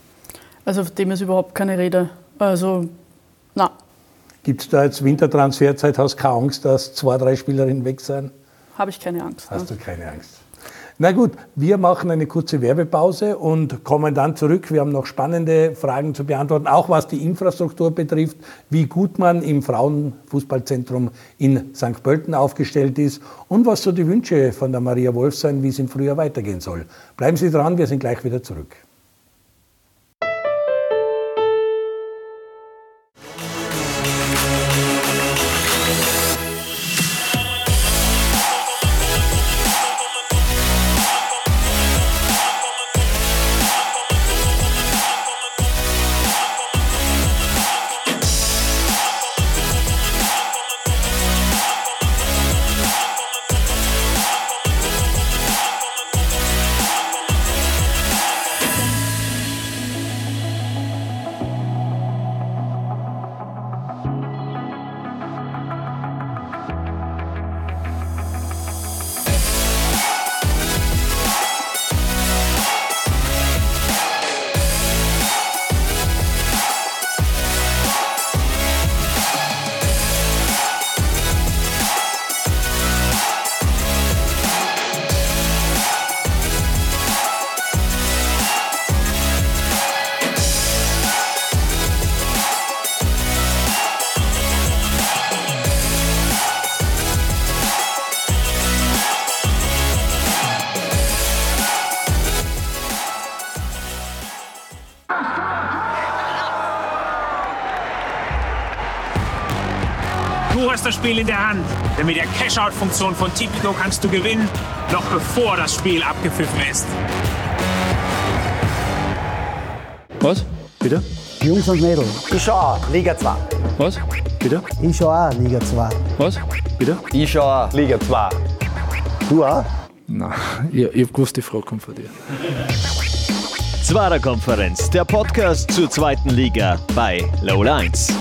Speaker 3: Also von dem ist überhaupt keine Rede. Also, nein.
Speaker 1: Gibt es da jetzt Wintertransferzeit, hast du keine Angst, dass 2, 3 Spielerinnen weg sind?
Speaker 3: Habe ich keine Angst.
Speaker 1: Hast du keine Angst? Na gut, wir machen eine kurze Werbepause und kommen dann zurück. Wir haben noch spannende Fragen zu beantworten, auch was die Infrastruktur betrifft, wie gut man im Frauenfußballzentrum in St. Pölten aufgestellt ist und was so die Wünsche von der Maria Wolf sind, wie es im Frühjahr weitergehen soll. Bleiben Sie dran, wir sind gleich wieder zurück.
Speaker 4: Du hast das Spiel in der Hand, denn mit der Cash-Out-Funktion von Tipico kannst du gewinnen, noch bevor das Spiel abgepfiffen ist.
Speaker 5: Was? Bitte?
Speaker 6: Jungs und Mädels.
Speaker 7: Ich schau auch, Liga 2.
Speaker 5: Was? Bitte?
Speaker 6: Ich schau auch Liga 2.
Speaker 5: Was? Bitte?
Speaker 7: Ich schau auch, Liga 2.
Speaker 6: Du auch?
Speaker 5: Nein, ich hab gewusst, die Frage kommt von dir.
Speaker 8: Zwarer Konferenz, der Podcast zur zweiten Liga bei Lola 1.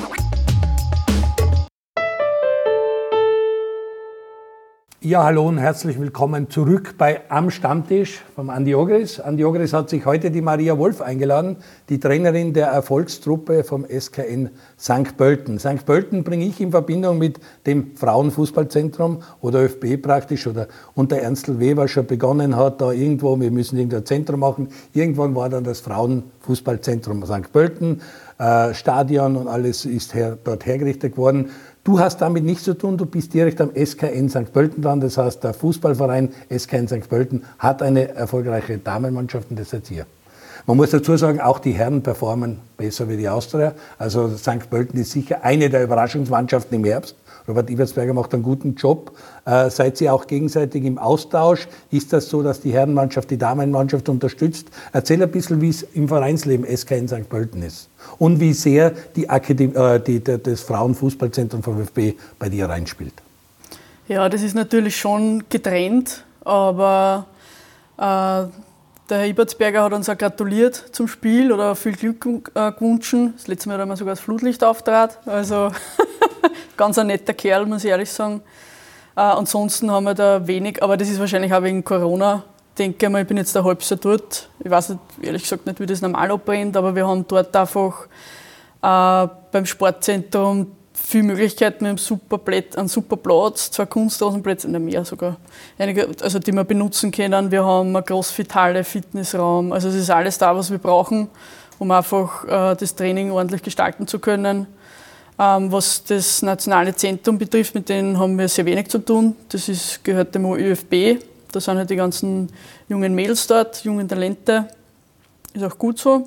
Speaker 1: Ja, hallo und herzlich willkommen zurück bei Am Stammtisch vom Andi Ogris. Andi Ogris hat sich heute die Maria Wolf eingeladen, die Trainerin der Erfolgstruppe vom SKN St. Pölten. St. Pölten bringe ich in Verbindung mit dem Frauenfußballzentrum, wo der ÖFB praktisch oder unter Ernstl Weber schon begonnen hat, da irgendwo, wir müssen irgendein Zentrum machen. Irgendwann war dann das Frauenfußballzentrum St. Pölten, Stadion und alles ist dort hergerichtet worden. Du hast damit nichts zu tun, du bist direkt am SKN St. Pölten dran. Das heißt, der Fußballverein SKN St. Pölten hat eine erfolgreiche Damenmannschaft und das jetzt hier. Man muss dazu sagen, auch die Herren performen besser wie die Austria. Also St. Pölten ist sicher eine der Überraschungsmannschaften im Herbst. Robert Ibertsberger macht einen guten Job. Seid ihr auch gegenseitig im Austausch? Ist das so, dass die Herrenmannschaft die Damenmannschaft unterstützt? Erzähl ein bisschen, wie es im Vereinsleben SKN St. Pölten ist. Und wie sehr das Frauenfußballzentrum vom ÖFB bei dir reinspielt.
Speaker 3: Ja, das ist natürlich schon getrennt, aber der Herr Ibertsberger hat uns auch gratuliert zum Spiel oder viel Glück gewünscht. Das letzte Mal hat er sogar das Flutlicht auftrat. Also ganz ein netter Kerl, muss ich ehrlich sagen. Ansonsten haben wir da wenig, aber das ist wahrscheinlich auch wegen Corona. Ich denke mal, ich bin jetzt ein halbes Jahr dort. Ich weiß ehrlich gesagt nicht, wie das normal abbrennt, aber wir haben dort einfach beim Sportzentrum viele Möglichkeiten. Wir haben einen super Platz, 2 Kunstrasenplätze, mehr sogar, einige, also die wir benutzen können. Wir haben eine Crossfit-Halle, Fitnessraum. Also es ist alles da, was wir brauchen, um einfach das Training ordentlich gestalten zu können. Was das nationale Zentrum betrifft, mit denen haben wir sehr wenig zu tun. Das gehört dem ÖFB. Da sind halt die ganzen jungen Mädels dort, jungen Talente. Ist auch gut so.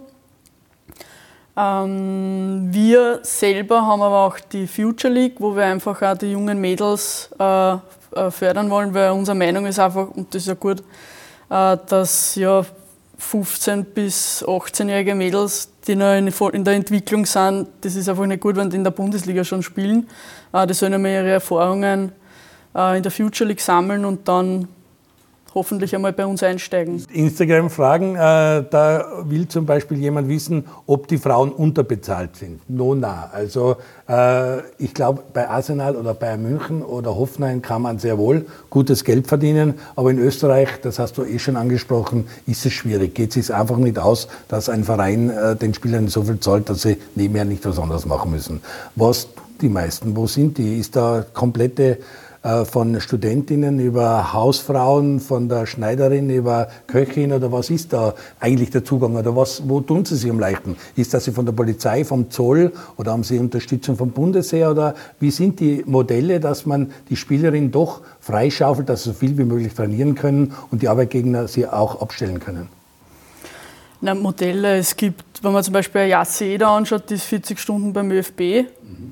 Speaker 3: Wir selber haben aber auch die Future League, wo wir einfach auch die jungen Mädels fördern wollen, weil unsere Meinung ist einfach, und das ist ja gut, dass ja 15- bis 18-jährige Mädels, die noch in der Entwicklung sind, das ist einfach nicht gut, wenn die in der Bundesliga schon spielen. Die sollen einmal ihre Erfahrungen in der Future League sammeln und dann hoffentlich einmal bei uns einsteigen.
Speaker 1: Instagram-Fragen, da will zum Beispiel jemand wissen, ob die Frauen unterbezahlt sind. Nona. Also ich glaube, bei Arsenal oder Bayern München oder Hoffenheim kann man sehr wohl gutes Geld verdienen, aber in Österreich, das hast du schon angesprochen, ist es schwierig. Geht es sich einfach nicht aus, dass ein Verein den Spielern so viel zahlt, dass sie nebenher nicht was anderes machen müssen. Was tun die meisten? Wo sind die? Ist da komplette von Studentinnen über Hausfrauen, von der Schneiderin über Köchin oder was ist da eigentlich der Zugang oder wo tun sie sich am leichten? Ist das von der Polizei, vom Zoll oder haben sie Unterstützung vom Bundesheer oder wie sind die Modelle, dass man die Spielerin doch freischaufelt, dass sie so viel wie möglich trainieren können und die Arbeitgegner sie auch abstellen können?
Speaker 3: Na, Modelle, es gibt, wenn man zum Beispiel eine Jassi da anschaut, die ist 40 Stunden beim ÖFB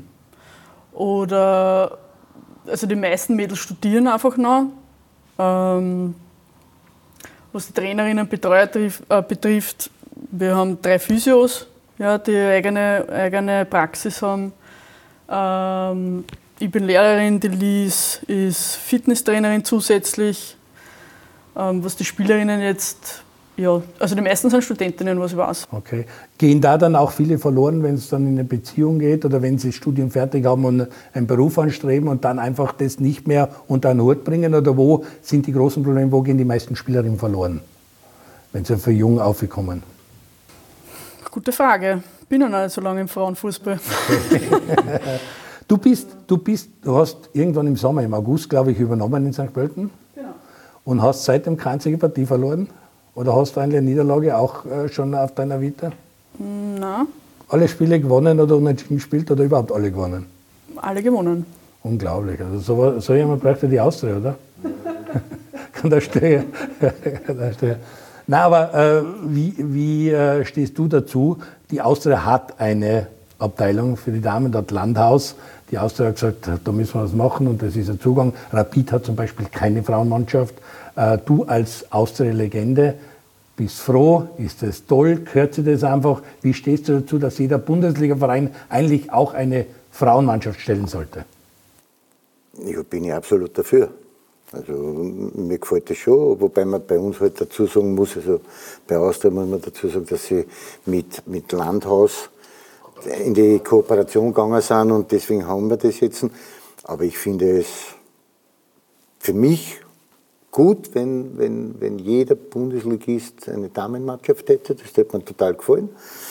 Speaker 3: oder also die meisten Mädels studieren einfach noch. Was die Trainerinnen betrifft, wir haben 3 Physios, ja, die eigene Praxis haben. Ich bin Lehrerin, die Lies ist Fitnesstrainerin zusätzlich. Was die Spielerinnen jetzt, ja, also die meisten sind Studentinnen, was ich weiß. Okay.
Speaker 1: Gehen da dann auch viele verloren, wenn es dann in eine Beziehung geht oder wenn sie das Studium fertig haben und einen Beruf anstreben und dann einfach das nicht mehr unter einen Hut bringen? Oder wo sind die großen Probleme, wo gehen die meisten Spielerinnen verloren, wenn sie für jung aufkommen?
Speaker 3: Gute Frage. Ich bin noch nicht so lange im Frauenfußball.
Speaker 1: Okay. Du hast irgendwann im Sommer, im August, glaube ich, übernommen in St. Pölten. Genau. Und hast seitdem keine einzige Partie verloren? Oder hast du eine Niederlage auch schon auf deiner Vita?
Speaker 3: Nein.
Speaker 1: Alle Spiele gewonnen oder unentschieden gespielt oder überhaupt alle gewonnen?
Speaker 3: Alle gewonnen.
Speaker 1: Unglaublich. Also so jemand braucht ja die Austria, oder? Kann da stehen. Nein, aber wie stehst du dazu? Die Austria hat eine Abteilung für die Damen, dort Landhaus, Die Austria hat gesagt, da müssen wir was machen und das ist ein Zugang. Rapid hat zum Beispiel keine Frauenmannschaft. Du als Austria-Legende bist froh, ist das toll, gehört sich das einfach? Wie stehst du dazu, dass jeder Bundesliga-Verein eigentlich auch eine Frauenmannschaft stellen sollte?
Speaker 2: Ich bin ja absolut dafür. Also mir gefällt das schon, wobei man bei uns halt dazu sagen muss, also bei Austria muss man dazu sagen, dass sie mit Landhaus in die Kooperation gegangen sind und deswegen haben wir das jetzt. Aber ich finde es für mich gut, wenn jeder Bundesligist eine Damenmannschaft hätte. Das hätte mir total gefallen.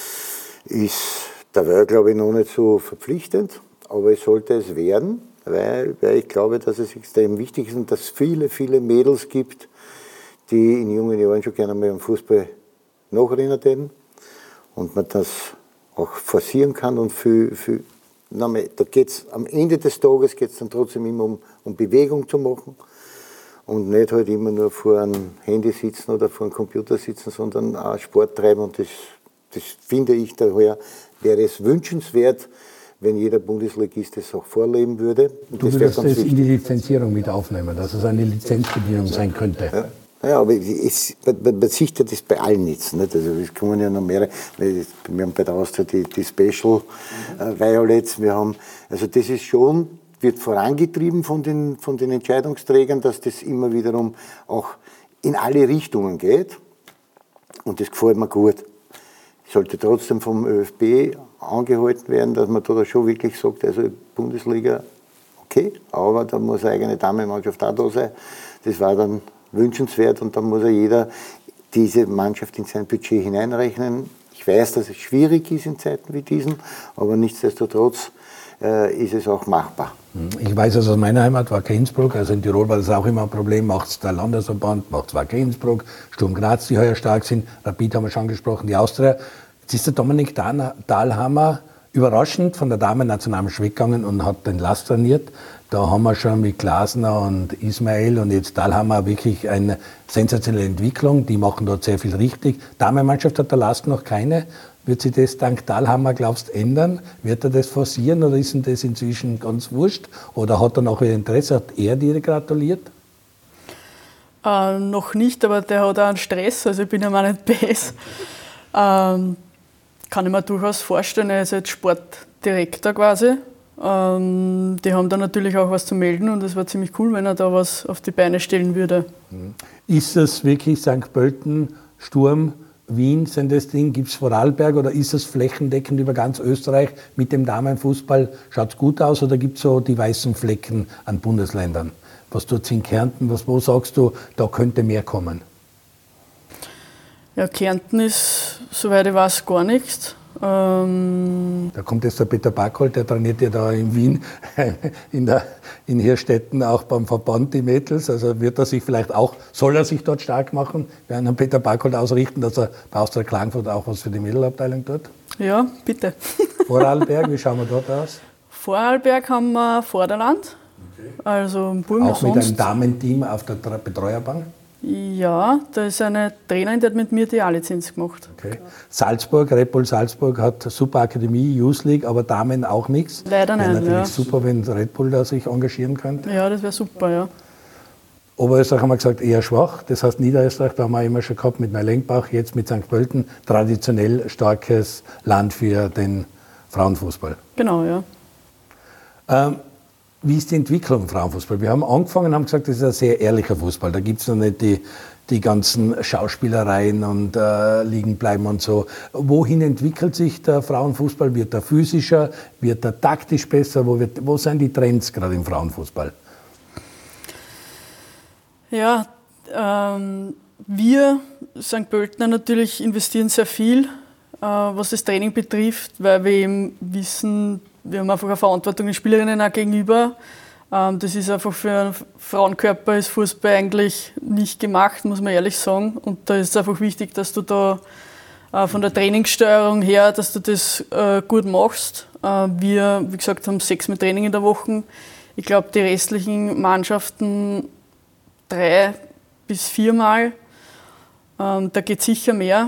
Speaker 2: Da wäre, glaube ich, noch nicht so verpflichtend, aber es sollte es werden, weil ich glaube, dass es extrem wichtig ist und dass es viele, viele Mädels gibt, die in jungen Jahren schon gerne mal am Fußball nachrennen hätten und man das auch forcieren kann und da geht's, am Ende des Tages geht es dann trotzdem immer um Bewegung zu machen und nicht halt immer nur vor einem Handy sitzen oder vor einem Computer sitzen, sondern auch Sport treiben und das finde ich daher, wäre es wünschenswert, wenn jeder Bundesligist das auch vorleben würde. Und
Speaker 1: du würdest das in die Lizenzierung mit aufnehmen, dass es eine Lizenzbedienung sein könnte.
Speaker 2: Ja. Ja, aber man sieht ja das bei allen jetzt. Nicht? Also es kommen ja noch mehrere. Wir haben bei der Austria die Special Violets. Also das ist schon, wird vorangetrieben von den Entscheidungsträgern, dass das immer wiederum auch in alle Richtungen geht. Und das gefällt mir gut. Sollte trotzdem vom ÖFB angehalten werden, dass man da schon wirklich sagt, also Bundesliga, okay, aber da muss eine eigene Damenmannschaft auch da sein. Das war dann wünschenswert und dann muss ja jeder diese Mannschaft in sein Budget hineinrechnen. Ich weiß, dass es schwierig ist in Zeiten wie diesen, aber nichtsdestotrotz ist es auch machbar.
Speaker 1: Ich weiß, also aus meiner Heimat Wacker Innsbruck, also in Tirol war das auch immer ein Problem, macht es der Landesverband, macht es Wacker Innsbruck, Sturm Graz, die heuer stark sind, Rapid haben wir schon angesprochen, die Austria. Jetzt ist der Dominik Dahlhammer überraschend von der Damen-Nationalmannschaft weggegangen und hat den Last trainiert. Da haben wir schon mit Glasner und Ismail und jetzt Dahlhammer wirklich eine sensationelle Entwicklung. Die machen dort sehr viel richtig. Damenmannschaft hat der Last noch keine. Wird sich das dank Dahlhammer, glaubst du, ändern? Wird er das forcieren oder ist ihm das inzwischen ganz wurscht? Oder hat er noch ein Interesse? Hat er dir gratuliert?
Speaker 3: Noch nicht, aber der hat auch einen Stress. Also ich bin ja mal nicht BS. Kann ich mir durchaus vorstellen, er ist jetzt Sportdirektor quasi. Die haben da natürlich auch was zu melden und es wäre ziemlich cool, wenn er da was auf die Beine stellen würde.
Speaker 1: Ist das wirklich St. Pölten, Sturm, Wien, sind das Ding? Gibt es Vorarlberg oder ist es flächendeckend über ganz Österreich mit dem Damenfußball? Schaut es gut aus oder gibt es so die weißen Flecken an Bundesländern? Was tut es in Kärnten? Wo sagst du, da könnte mehr kommen?
Speaker 3: Ja, Kärnten ist, soweit ich weiß, gar nichts.
Speaker 1: Da kommt jetzt der Peter Backholt, der trainiert ja da in Wien, in Hirstetten auch beim Verband die Mädels. Also soll er sich dort stark machen? Wir werden Herrn Peter Backholt ausrichten, dass er bei Austria Klagenfurt auch was für die Mädelabteilung tut?
Speaker 3: Ja, bitte.
Speaker 1: Vorarlberg, wie schauen wir dort aus?
Speaker 3: Vorarlberg haben wir Vorderland, also Burgen
Speaker 1: auch mit einem Damenteam auf der Betreuerbank?
Speaker 3: Ja, da ist eine Trainerin, die hat mit mir die A-Lizenz gemacht.
Speaker 1: Okay. Salzburg, Red Bull Salzburg hat super Akademie, Youth League, aber Damen auch nichts.
Speaker 3: Leider nein.
Speaker 1: Wäre natürlich super, wenn Red Bull da sich engagieren könnte.
Speaker 3: Ja, das wäre super, ja.
Speaker 1: Oberösterreich haben wir gesagt, eher schwach. Das heißt, Niederösterreich, da haben wir immer schon gehabt mit Neulenkbach, jetzt mit St. Pölten, traditionell starkes Land für den Frauenfußball.
Speaker 3: Genau, ja.
Speaker 1: Wie ist die Entwicklung im Frauenfußball? Wir haben angefangen, haben gesagt, das ist ein sehr ehrlicher Fußball. Da gibt es noch nicht die ganzen Schauspielereien und liegen bleiben und so. Wohin entwickelt sich der Frauenfußball? Wird er physischer? Wird er taktisch besser? Wo sind die Trends gerade im Frauenfußball?
Speaker 3: Ja, wir, St. Pöltener natürlich, investieren sehr viel, was das Training betrifft, weil wir eben wissen, wir haben einfach eine Verantwortung den Spielerinnen auch gegenüber. Das ist einfach für einen Frauenkörper ist Fußball eigentlich nicht gemacht, muss man ehrlich sagen. Und da ist es einfach wichtig, dass du da von der Trainingssteuerung her, dass du das gut machst. Wir, wie gesagt, haben 6 Training in der Woche. Ich glaube, die restlichen Mannschaften 3 bis 4 Mal. Da geht sicher mehr.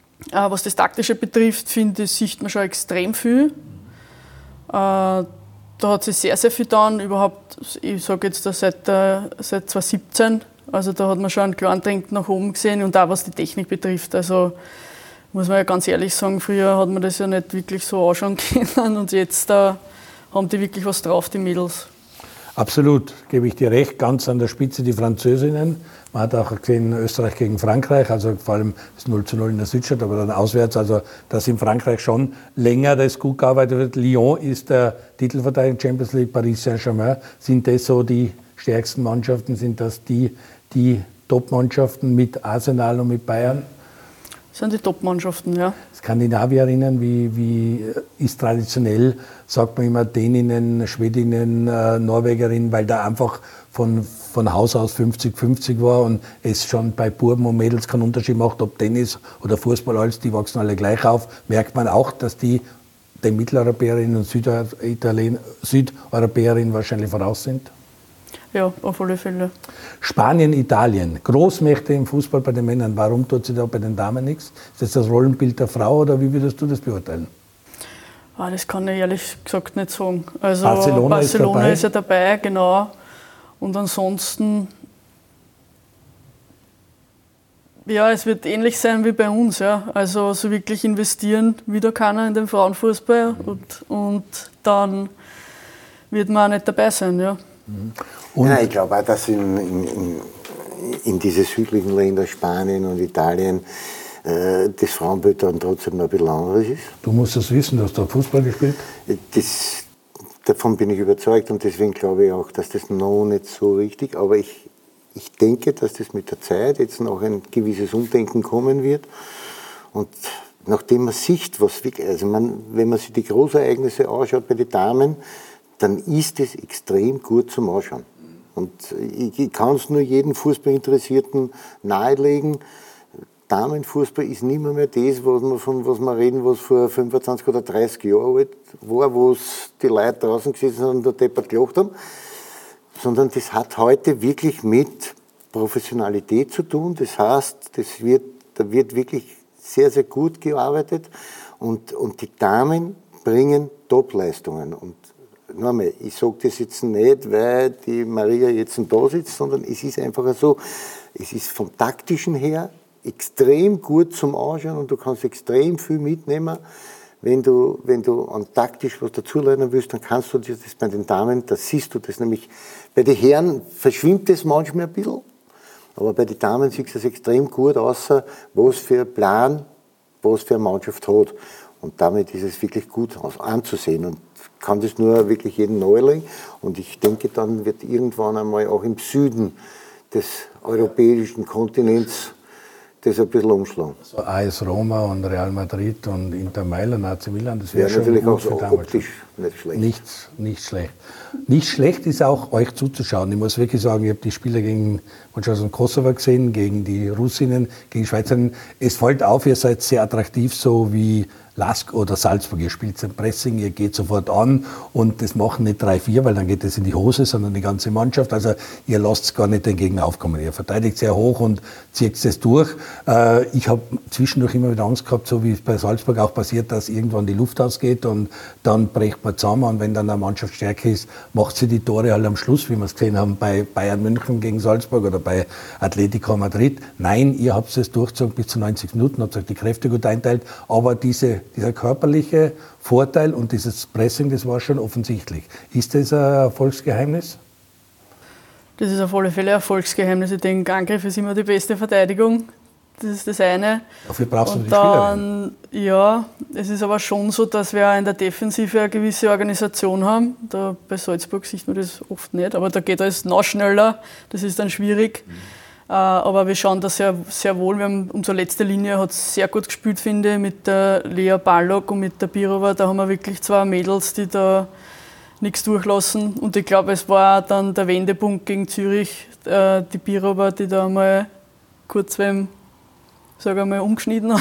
Speaker 3: Was das Taktische betrifft, finde ich, sieht man schon extrem viel. da hat sich sehr, sehr viel getan. Überhaupt, ich sage jetzt seit 2017. Also da hat man schon einen kleinen Trend nach oben gesehen und auch was die Technik betrifft. Also muss man ja ganz ehrlich sagen, früher hat man das ja nicht wirklich so anschauen können und jetzt haben die wirklich was drauf, die Mädels.
Speaker 1: Absolut, gebe ich dir recht, ganz an der Spitze die Französinnen. Man hat auch gesehen, Österreich gegen Frankreich, also vor allem das 0:0 in der Südstadt, aber dann auswärts, also dass in Frankreich schon länger das gut gearbeitet wird. Lyon ist der Titelverteidiger Champions League, Paris Saint-Germain. Sind das so die stärksten Mannschaften? Sind das die Top-Mannschaften mit Arsenal und mit Bayern?
Speaker 3: Das sind die Top-Mannschaften, ja.
Speaker 1: Skandinavierinnen, wie ist traditionell, sagt man immer Däninnen, Schwedinnen, Norwegerinnen, weil da einfach von Haus aus 50-50 war und es schon bei Buben und Mädels keinen Unterschied macht, ob Tennis oder Fußball, alles, die wachsen alle gleich auf. Merkt man auch, dass die den Mitteleuropäerinnen und Südeuropäerinnen wahrscheinlich voraus sind?
Speaker 3: Ja, auf alle Fälle.
Speaker 1: Spanien, Italien, Großmächte im Fußball bei den Männern. Warum tut sie da bei den Damen nichts? Ist das Rollenbild der Frau oder wie würdest du das beurteilen?
Speaker 3: Das kann ich ehrlich gesagt nicht sagen. Also
Speaker 1: Barcelona
Speaker 3: ist ja dabei, genau. Und ansonsten, ja, es wird ähnlich sein wie bei uns. Ja. Also so wirklich investieren wieder keiner in den Frauenfußball und dann wird man auch nicht dabei sein. Ja.
Speaker 2: Ja, ich glaube auch, dass in diese südlichen Länder, Spanien und Italien, das Frauenbild dann trotzdem noch ein bisschen anderes ist.
Speaker 1: Du musst das wissen, du hast da Fußball gespielt.
Speaker 2: Davon bin ich überzeugt und deswegen glaube ich auch, dass das noch nicht so richtig, aber ich denke, dass das mit der Zeit jetzt noch ein gewisses Umdenken kommen wird und nachdem man sieht, wenn man sich die Großereignisse anschaut bei den Damen, dann ist es extrem gut zum Anschauen. Und ich kann es nur jedem Fußballinteressierten nahelegen, Damenfußball ist nicht mehr das, was wir reden, was vor 25 oder 30 Jahren alt war, wo die Leute draußen gesessen sind und da deppert gelacht haben, sondern das hat heute wirklich mit Professionalität zu tun. Das heißt, da wird wirklich sehr, sehr gut gearbeitet und die Damen bringen Top-Leistungen. Und nochmal, ich sage das jetzt nicht, weil die Maria jetzt da sitzt, sondern es ist einfach so, es ist vom Taktischen her extrem gut zum Anschauen und du kannst extrem viel mitnehmen. Wenn du an taktisch was dazulernen willst, dann kannst du das bei den Damen, da siehst du das nämlich. Bei den Herren verschwimmt das manchmal ein bisschen, aber bei den Damen sieht es extrem gut aus, was für ein Plan, was für eine Mannschaft hat. Und damit ist es wirklich gut anzusehen und kann das nur wirklich jedem nahelegen. Und ich denke, dann wird irgendwann einmal auch im Süden des europäischen Kontinents das ein bisschen umschlagen.
Speaker 1: So AS Roma und Real Madrid und Inter Mailand, AC Milan, das wäre schon
Speaker 2: natürlich
Speaker 1: gut
Speaker 2: auch so
Speaker 1: für damals.
Speaker 2: Optisch nicht schlecht.
Speaker 1: Nicht schlecht. Nicht schlecht ist auch, euch zuzuschauen. Ich muss wirklich sagen, ich habe die Spiele gegen Mannschaften Kosovo gesehen, gegen die Russinnen, gegen die Schweizerinnen. Es fällt auf, ihr seid sehr attraktiv, so wie Lask oder Salzburg. Ihr spielt ein Pressing, ihr geht sofort an und das machen nicht 3-4, weil dann geht es in die Hose, sondern die ganze Mannschaft. Also ihr lasst gar nicht den Gegner aufkommen. Ihr verteidigt sehr hoch und zieht es durch. Ich habe zwischendurch immer wieder Angst gehabt, so wie es bei Salzburg auch passiert, dass irgendwann die Luft ausgeht und dann bricht man zusammen und wenn dann eine Mannschaft stärker ist, macht sie die Tore halt am Schluss, wie wir es gesehen haben bei Bayern München gegen Salzburg oder bei Atletico Madrid. Nein, ihr habt es durchgezogen bis zu 90 Minuten, habt euch die Kräfte gut einteilt, aber dieser körperliche Vorteil und dieses Pressing, das war schon offensichtlich. Ist das ein Erfolgsgeheimnis?
Speaker 3: Das ist auf alle Fälle ein Erfolgsgeheimnis. Ich denke, Angriff ist immer die beste Verteidigung. Das ist das eine.
Speaker 1: Dafür brauchst du die
Speaker 3: Spielerin. Ja, es ist aber schon so, dass wir auch in der Defensive eine gewisse Organisation haben. Da bei Salzburg sieht man das oft nicht, aber da geht alles noch schneller. Das ist dann schwierig. Aber wir schauen da sehr, sehr wohl. Wir haben unsere letzte Linie hat sehr gut gespielt, finde ich, mit der Lea Ballock und mit der Birova. Da haben wir wirklich zwei Mädels, die da nichts durchlassen. Und ich glaube, es war dann der Wendepunkt gegen Zürich, die Birova, die da mal kurz umgeschnitten hat.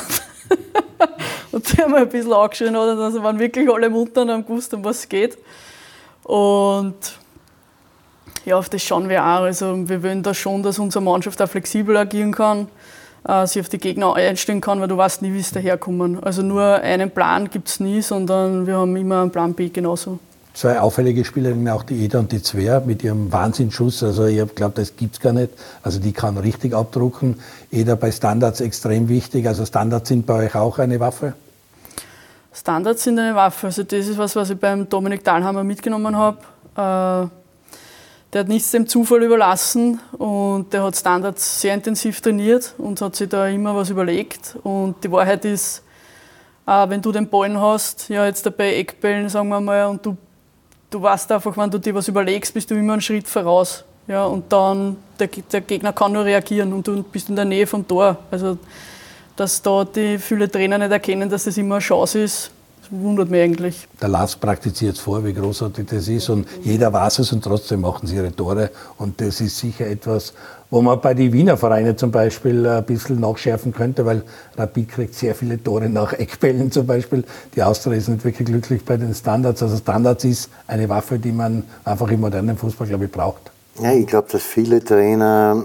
Speaker 3: Und die haben wir ein bisschen angeschrien hat. Also waren wirklich alle munter und haben gewusst, um was es geht. Und ja, auf das schauen wir auch. Also wir wollen da schon, dass unsere Mannschaft auch flexibel agieren kann, sich auf die Gegner einstellen kann, weil du weißt nie, wie es daherkommen. Also nur einen Plan gibt es nie, sondern wir haben immer einen Plan B genauso.
Speaker 1: 2 auffällige Spielerinnen, auch die Eder und die Zwer mit ihrem Wahnsinnsschuss. Also ich glaube, das gibt es gar nicht. Also die kann richtig abdrucken. Eder bei Standards extrem wichtig. Also Standards sind bei euch auch eine Waffe?
Speaker 3: Standards sind eine Waffe. Also das ist was ich beim Dominik Dahlhammer mitgenommen habe. Der hat nichts dem Zufall überlassen und der hat Standards sehr intensiv trainiert und hat sich da immer was überlegt. Und die Wahrheit ist, wenn du den Ballen hast, ja jetzt bei Eckbällen, sagen wir mal, und du weißt einfach, wenn du dir was überlegst, bist du immer einen Schritt voraus. Ja, und dann, der Gegner kann nur reagieren und du bist in der Nähe vom Tor. Also, dass da die viele Trainer nicht erkennen, dass das immer eine Chance ist, das wundert mich eigentlich.
Speaker 1: Der Lars praktiziert es vor, wie großartig das ist und jeder weiß es und trotzdem machen sie ihre Tore und das ist sicher etwas, wo man bei den Wiener Vereinen zum Beispiel ein bisschen nachschärfen könnte, weil Rapid kriegt sehr viele Tore nach Eckbällen zum Beispiel. Die Austria ist nicht wirklich glücklich bei den Standards. Also Standards ist eine Waffe, die man einfach im modernen Fußball, glaube ich, braucht.
Speaker 2: Ja, ich glaube, dass viele Trainer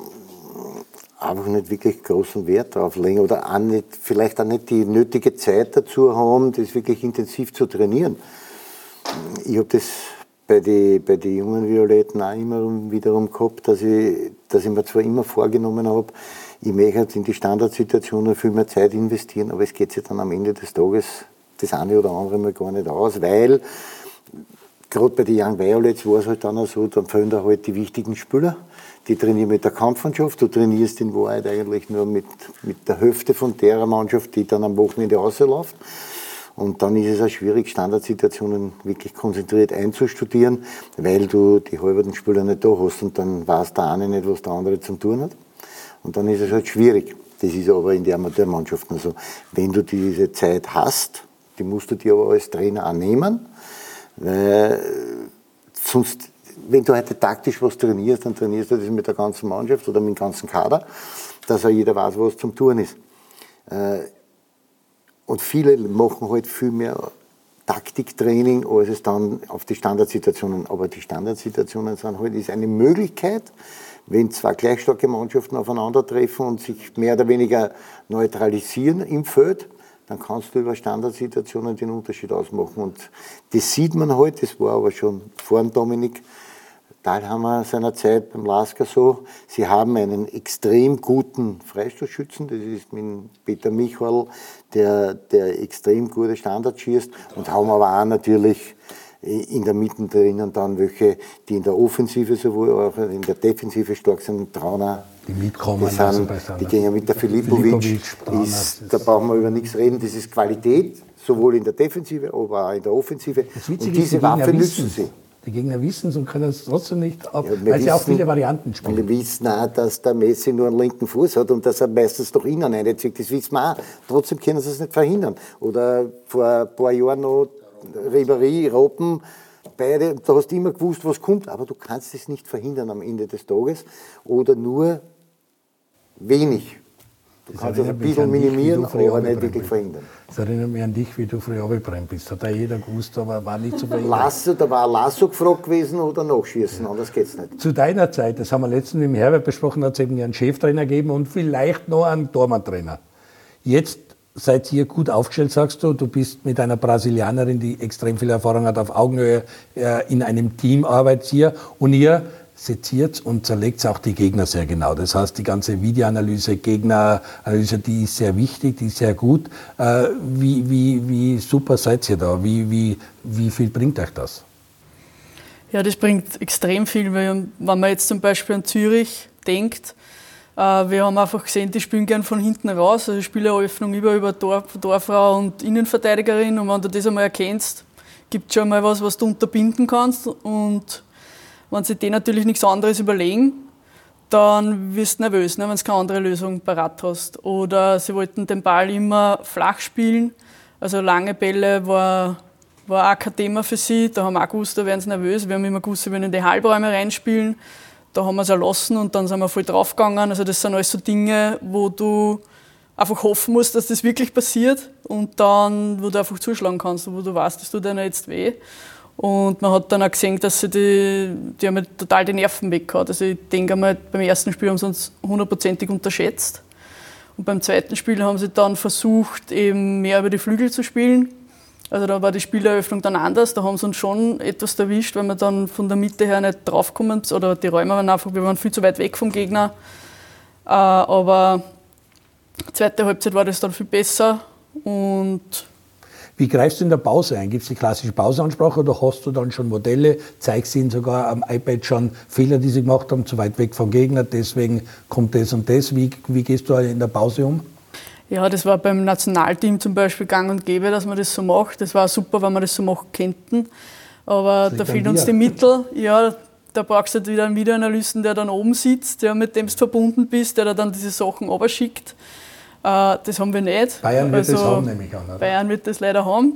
Speaker 2: einfach nicht wirklich großen Wert drauf legen oder auch nicht, vielleicht auch nicht die nötige Zeit dazu haben, das wirklich intensiv zu trainieren. Ich habe das bei den jungen Violetten auch immer wiederum gehabt, dass ich mir zwar immer vorgenommen habe, ich möchte in die Standardsituationen viel mehr Zeit investieren, aber es geht sich dann am Ende des Tages das eine oder andere mal gar nicht aus, weil gerade bei den Young Violets war es halt dann auch so, dann fehlen da halt die wichtigen Spieler. Die trainieren mit der Kampfmannschaft, du trainierst in Wahrheit eigentlich nur mit der Hälfte von der Mannschaft, die dann am Wochenende rausläuft. Und dann ist es auch schwierig, Standardsituationen wirklich konzentriert einzustudieren, weil du die halben Spieler nicht da hast und dann weiß der eine nicht, was der andere zu tun hat. Und dann ist es halt schwierig. Das ist aber in der Amateurmannschaften so. Wenn du diese Zeit hast, die musst du dir aber als Trainer auch nehmen, weil sonst, wenn du heute taktisch was trainierst, dann trainierst du das mit der ganzen Mannschaft oder mit dem ganzen Kader, dass auch jeder weiß, was zum Tun ist. Und viele machen halt viel mehr Taktiktraining, als es dann auf die Standardsituationen. Aber die Standardsituationen sind halt ist eine Möglichkeit, wenn 2 gleich starke Mannschaften aufeinandertreffen und sich mehr oder weniger neutralisieren im Feld, dann kannst du über Standardsituationen den Unterschied ausmachen. Und das sieht man heute, das war aber schon vor dem Dominik Dahlhammer seiner Zeit beim Lasker so. Sie haben einen extrem guten Freistoßschützen, das ist mit Peter Michal, der extrem gute Standards schießt, und haben aber auch natürlich in der Mitte drinnen dann welche, die in der Offensive sowohl auch in der Defensive stark sind. Trauner,
Speaker 1: die mitkommen,
Speaker 2: die gehen mit der Filipovic. Da brauchen wir über nichts reden. Das ist Qualität, sowohl in der Defensive, aber auch in der Offensive.
Speaker 1: Und diese Waffe nützen sie. Die Gegner wissen es und können es trotzdem nicht ab, weil sie auch viele Varianten spielen.
Speaker 2: Wir wissen auch, dass der Messi nur einen linken Fuß hat und dass er meistens doch innen reinzieht. Das wissen wir auch. Trotzdem können sie es nicht verhindern. Oder vor ein paar Jahren noch Ribéry, Robben, beide, da hast du immer gewusst, was kommt, aber du kannst es nicht verhindern am Ende des Tages oder nur wenig. Du kannst es ein bisschen minimieren, aber nicht wirklich verhindern.
Speaker 1: Das erinnert mich an dich, wie du früher runtergebrannt bist. Hat da jeder gewusst, aber war nicht so viel.
Speaker 2: Da war Lasso gefragt gewesen oder Nachschießen, anders geht's nicht.
Speaker 1: Zu deiner Zeit, das haben wir letztens mit dem Herbert besprochen, hat es eben einen Cheftrainer gegeben und vielleicht noch einen Tormann-Trainer. Jetzt seid ihr gut aufgestellt, sagst du. Du bist mit einer Brasilianerin, die extrem viel Erfahrung hat, auf Augenhöhe in einem Team arbeitet hier und ihr seziert und zerlegt auch die Gegner sehr genau. Das heißt, die ganze Videoanalyse, Gegneranalyse, die ist sehr wichtig, die ist sehr gut. Wie super seid ihr da? Wie viel bringt euch das?
Speaker 3: Ja, das bringt extrem viel, weil wenn man jetzt zum Beispiel an Zürich denkt, wir haben einfach gesehen, die spielen gern von hinten raus, also Spieleröffnung über Torfrau und Innenverteidigerin, und wenn du das einmal erkennst, gibt es schon mal was du unterbinden kannst, und wenn sie dir natürlich nichts anderes überlegen, dann wirst du nervös, ne, wenn du keine andere Lösung parat hast. Oder sie wollten den Ball immer flach spielen, also lange Bälle war auch kein Thema für sie, da haben wir auch gewusst, da werden sie nervös, wir haben immer gewusst, sie wollen in die Halbräume reinspielen. Da haben wir es erlassen und dann sind wir voll draufgegangen. Also das sind alles so Dinge, wo du einfach hoffen musst, dass das wirklich passiert, und dann, wo du einfach zuschlagen kannst, wo du weißt, das tut dir jetzt weh. Und man hat dann auch gesehen, dass sie die haben total die Nerven weggehauen. Also ich denke einmal, beim ersten Spiel haben sie uns 100%ig unterschätzt. Und beim zweiten Spiel haben sie dann versucht, eben mehr über die Flügel zu spielen. Also da war die Spieleröffnung dann anders, da haben sie uns schon etwas erwischt, weil wir dann von der Mitte her nicht draufkommen, oder die Räume waren einfach, wir waren viel zu weit weg vom Gegner. Aber zweite Halbzeit war das dann viel besser. Und
Speaker 1: wie greifst du in der Pause ein? Gibt es die klassische Pauseansprache oder hast du dann schon Modelle? Zeigst du ihnen sogar am iPad schon Fehler, die sie gemacht haben, zu weit weg vom Gegner, deswegen kommt das und das. Wie gehst du in der Pause um?
Speaker 3: Ja, das war beim Nationalteam zum Beispiel gang und gäbe, dass man das so macht. Das war super, wenn wir das so machen könnten. Aber da fehlen uns die Mittel. Ja, da brauchst du halt wieder einen Videoanalysten, der dann oben sitzt, der mit dem du verbunden bist, der dann diese Sachen runterschickt. Das haben wir nicht.
Speaker 1: Bayern wird das haben, nehme ich an. Oder?
Speaker 3: Bayern wird das leider haben.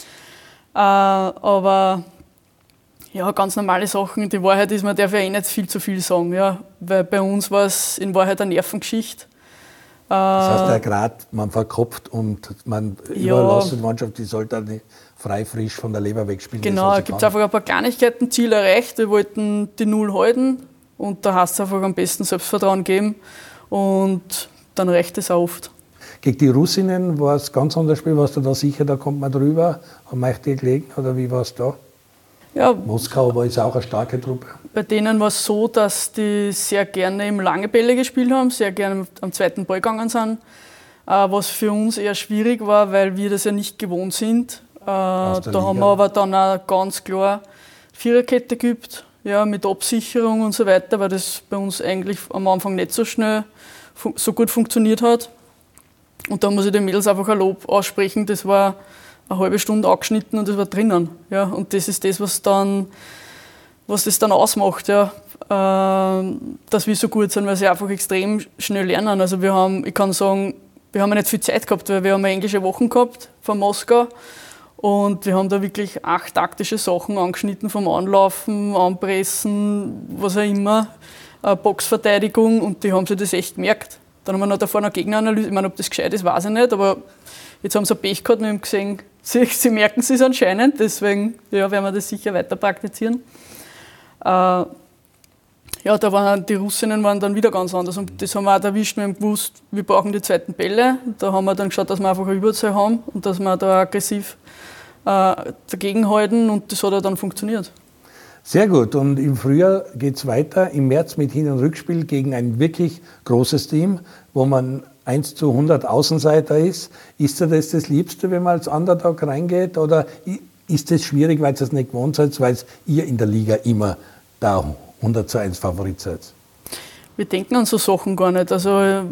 Speaker 3: Aber ja, ganz normale Sachen. Die Wahrheit ist, man darf ja eh nicht viel zu viel sagen. Ja, weil bei uns war es in Wahrheit eine Nervengeschichte.
Speaker 1: Das heißt, der Grad, man verkopft und man überlässt die Mannschaft, die sollte dann frei frisch von der Leber wegspielen.
Speaker 3: Genau, da gibt es einfach ein paar Kleinigkeiten, Ziel erreicht. Wir wollten die Null halten und da heißt es einfach am besten Selbstvertrauen geben und dann reicht es auch oft.
Speaker 1: Gegen die Russinnen war es ein ganz anderes Spiel. Warst du da sicher, da kommt man drüber? Haben euch die gelegen oder wie war es da?
Speaker 3: Ja,
Speaker 1: Moskau war jetzt auch eine starke Truppe.
Speaker 3: Bei denen war es so, dass die sehr gerne eben lange Bälle gespielt haben, sehr gerne am zweiten Ball gegangen sind. Was für uns eher schwierig war, weil wir das ja nicht gewohnt sind. Da haben wir aber dann auch ganz klar Viererkette geübt, ja, mit Absicherung und so weiter, weil das bei uns eigentlich am Anfang nicht so schnell so gut funktioniert hat. Und da muss ich den Mädels einfach ein Lob aussprechen. Das war eine halbe Stunde angeschnitten und das war drinnen. Ja. Und das ist das, was das dann ausmacht, ja, dass wir so gut sind, weil sie einfach extrem schnell lernen. Also ich kann sagen, wir haben ja nicht viel Zeit gehabt, weil wir haben englische Wochen gehabt von Moskau und wir haben da wirklich 8 taktische Sachen angeschnitten, vom Anlaufen, Anpressen, was auch immer, Boxverteidigung, und die haben sich das echt gemerkt. Dann haben wir noch davor noch Gegneranalyse, ich meine, ob das gescheit ist, weiß ich nicht, aber jetzt haben sie Pech gehabt und haben gesehen, sie merken es anscheinend, deswegen werden wir das sicher weiter praktizieren. Ja, die Russinnen waren dann wieder ganz anders und das haben wir auch erwischt. Wir haben gewusst, wir brauchen die zweiten Bälle. Da haben wir dann geschaut, dass wir einfach eine Überzahl haben und dass wir da aggressiv dagegenhalten, und das hat ja dann funktioniert.
Speaker 1: Sehr gut, und im Frühjahr geht es weiter, im März mit Hin- und Rückspiel gegen ein wirklich großes Team, wo man 1:100 Außenseiter ist. Ist dir das Liebste, wenn man als Underdog reingeht, oder ist es schwierig, weil ihr es nicht gewohnt seid, weil ihr in der Liga immer da 100:1 Favorit seid?
Speaker 3: Wir denken an so Sachen gar nicht. Also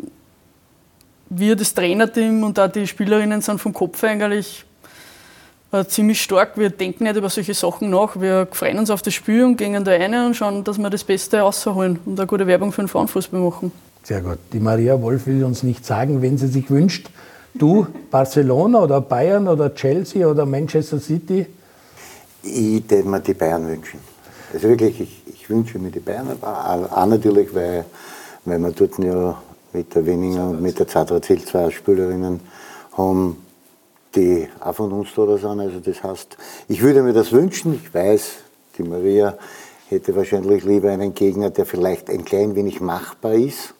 Speaker 3: wir, das Trainerteam und auch die Spielerinnen, sind vom Kopf eigentlich ziemlich stark. Wir denken nicht über solche Sachen nach. Wir freuen uns auf das Spiel und gehen da rein und schauen, dass wir das Beste rausholen und eine gute Werbung für den Frauenfußball machen. Sehr
Speaker 1: gut. Die Maria Wolf will uns nicht sagen, wenn sie sich wünscht. Du, Barcelona oder Bayern oder Chelsea oder Manchester City?
Speaker 2: Ich würde mir die Bayern wünschen. Also wirklich, ich wünsche mir die Bayern. Auch natürlich, weil wir dort ja mit der Wenninger und mit der Zadrazil 2 Spielerinnen haben, die auch von uns da sind. Also das heißt, ich würde mir das wünschen. Ich weiß, die Maria hätte wahrscheinlich lieber einen Gegner, der vielleicht ein klein wenig machbar ist.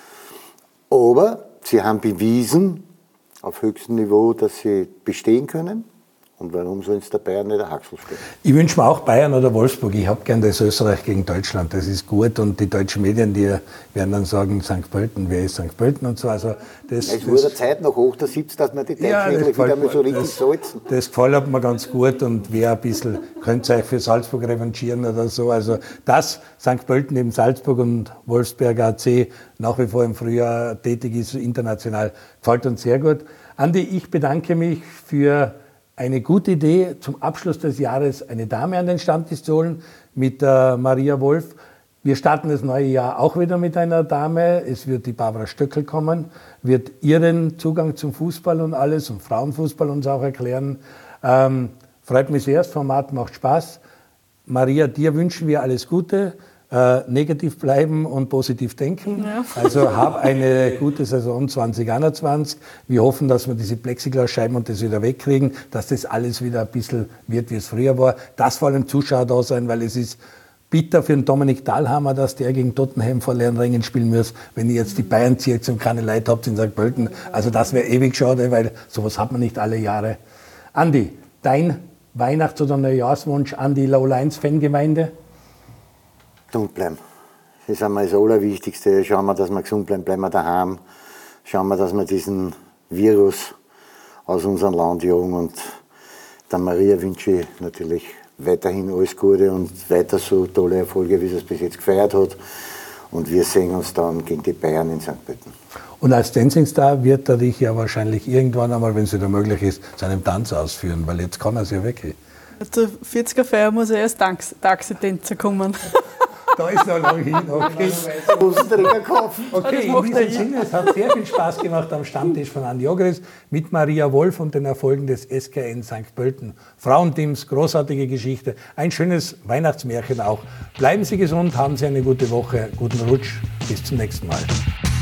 Speaker 2: Aber sie haben bewiesen, auf höchstem Niveau, dass sie bestehen können. Und warum soll es der Bayern nicht der Haxel stehen?
Speaker 1: Ich wünsche mir auch Bayern oder Wolfsburg. Ich habe gern das Österreich gegen Deutschland. Das ist gut. Und die deutschen Medien, die werden dann sagen, St. Pölten, wer ist St. Pölten und so. Also
Speaker 2: es wurde Zeit noch hoch, da sitzt, dass man die Deutschen wieder mal so richtig salzen.
Speaker 1: Das gefällt mir ganz gut. Und wer ein bisschen, könnt ihr euch für Salzburg revanchieren oder so. Also das, St. Pölten neben Salzburg und Wolfsberg AC nach wie vor im Frühjahr tätig ist, international, gefällt uns sehr gut. Andi, ich bedanke mich für eine gute Idee, zum Abschluss des Jahres eine Dame an den Stammtisch zu holen mit Maria Wolf. Wir starten das neue Jahr auch wieder mit einer Dame. Es wird die Barbara Stöckel kommen, wird ihren Zugang zum Fußball und alles und Frauenfußball uns auch erklären. Freut mich sehr, das Format macht Spaß. Maria, dir wünschen wir alles Gute. Negativ bleiben und positiv denken. Ja. Also hab eine gute Saison 2021. Wir hoffen, dass wir diese Plexiglasscheiben und das wieder wegkriegen, dass das alles wieder ein bisschen wird, wie es früher war. Dass vor allem Zuschauer da sein, weil es ist bitter für den Dominik Dahlhammer, dass der gegen Tottenham vor leeren Rängen spielen muss, wenn ihr jetzt die Bayern zieht und keine Leute habt in St. Pölten. Also das wäre ewig schade, weil sowas hat man nicht alle Jahre. Andi, dein Weihnachts- oder Neujahrswunsch an die Lowlines-Fangemeinde?
Speaker 2: Gesund bleiben. Das ist einmal das Allerwichtigste. Schauen wir, dass wir gesund bleiben, bleiben wir daheim. Schauen wir, dass wir diesen Virus aus unserem Land jagen. Und der Maria wünsche ich natürlich weiterhin alles Gute und weiter so tolle Erfolge, wie sie es bis jetzt gefeiert hat. Und wir sehen uns dann gegen die Bayern in St. Pölten.
Speaker 1: Und als Dancing-Star wird er dich ja wahrscheinlich irgendwann einmal, wenn es wieder möglich ist, seinen Tanz ausführen, weil jetzt kann er es ja wirklich.
Speaker 3: Zur 40er-Feier muss er erst Taxi-Tänzer kommen.
Speaker 1: Da ist noch lange hin, okay. Okay, in diesem Sinne, es hat sehr viel Spaß gemacht am Stammtisch von Andi Ogris mit Maria Wolf und den Erfolgen des SKN St. Pölten. Frauenteams, großartige Geschichte, ein schönes Weihnachtsmärchen auch. Bleiben Sie gesund, haben Sie eine gute Woche, guten Rutsch, bis zum nächsten Mal.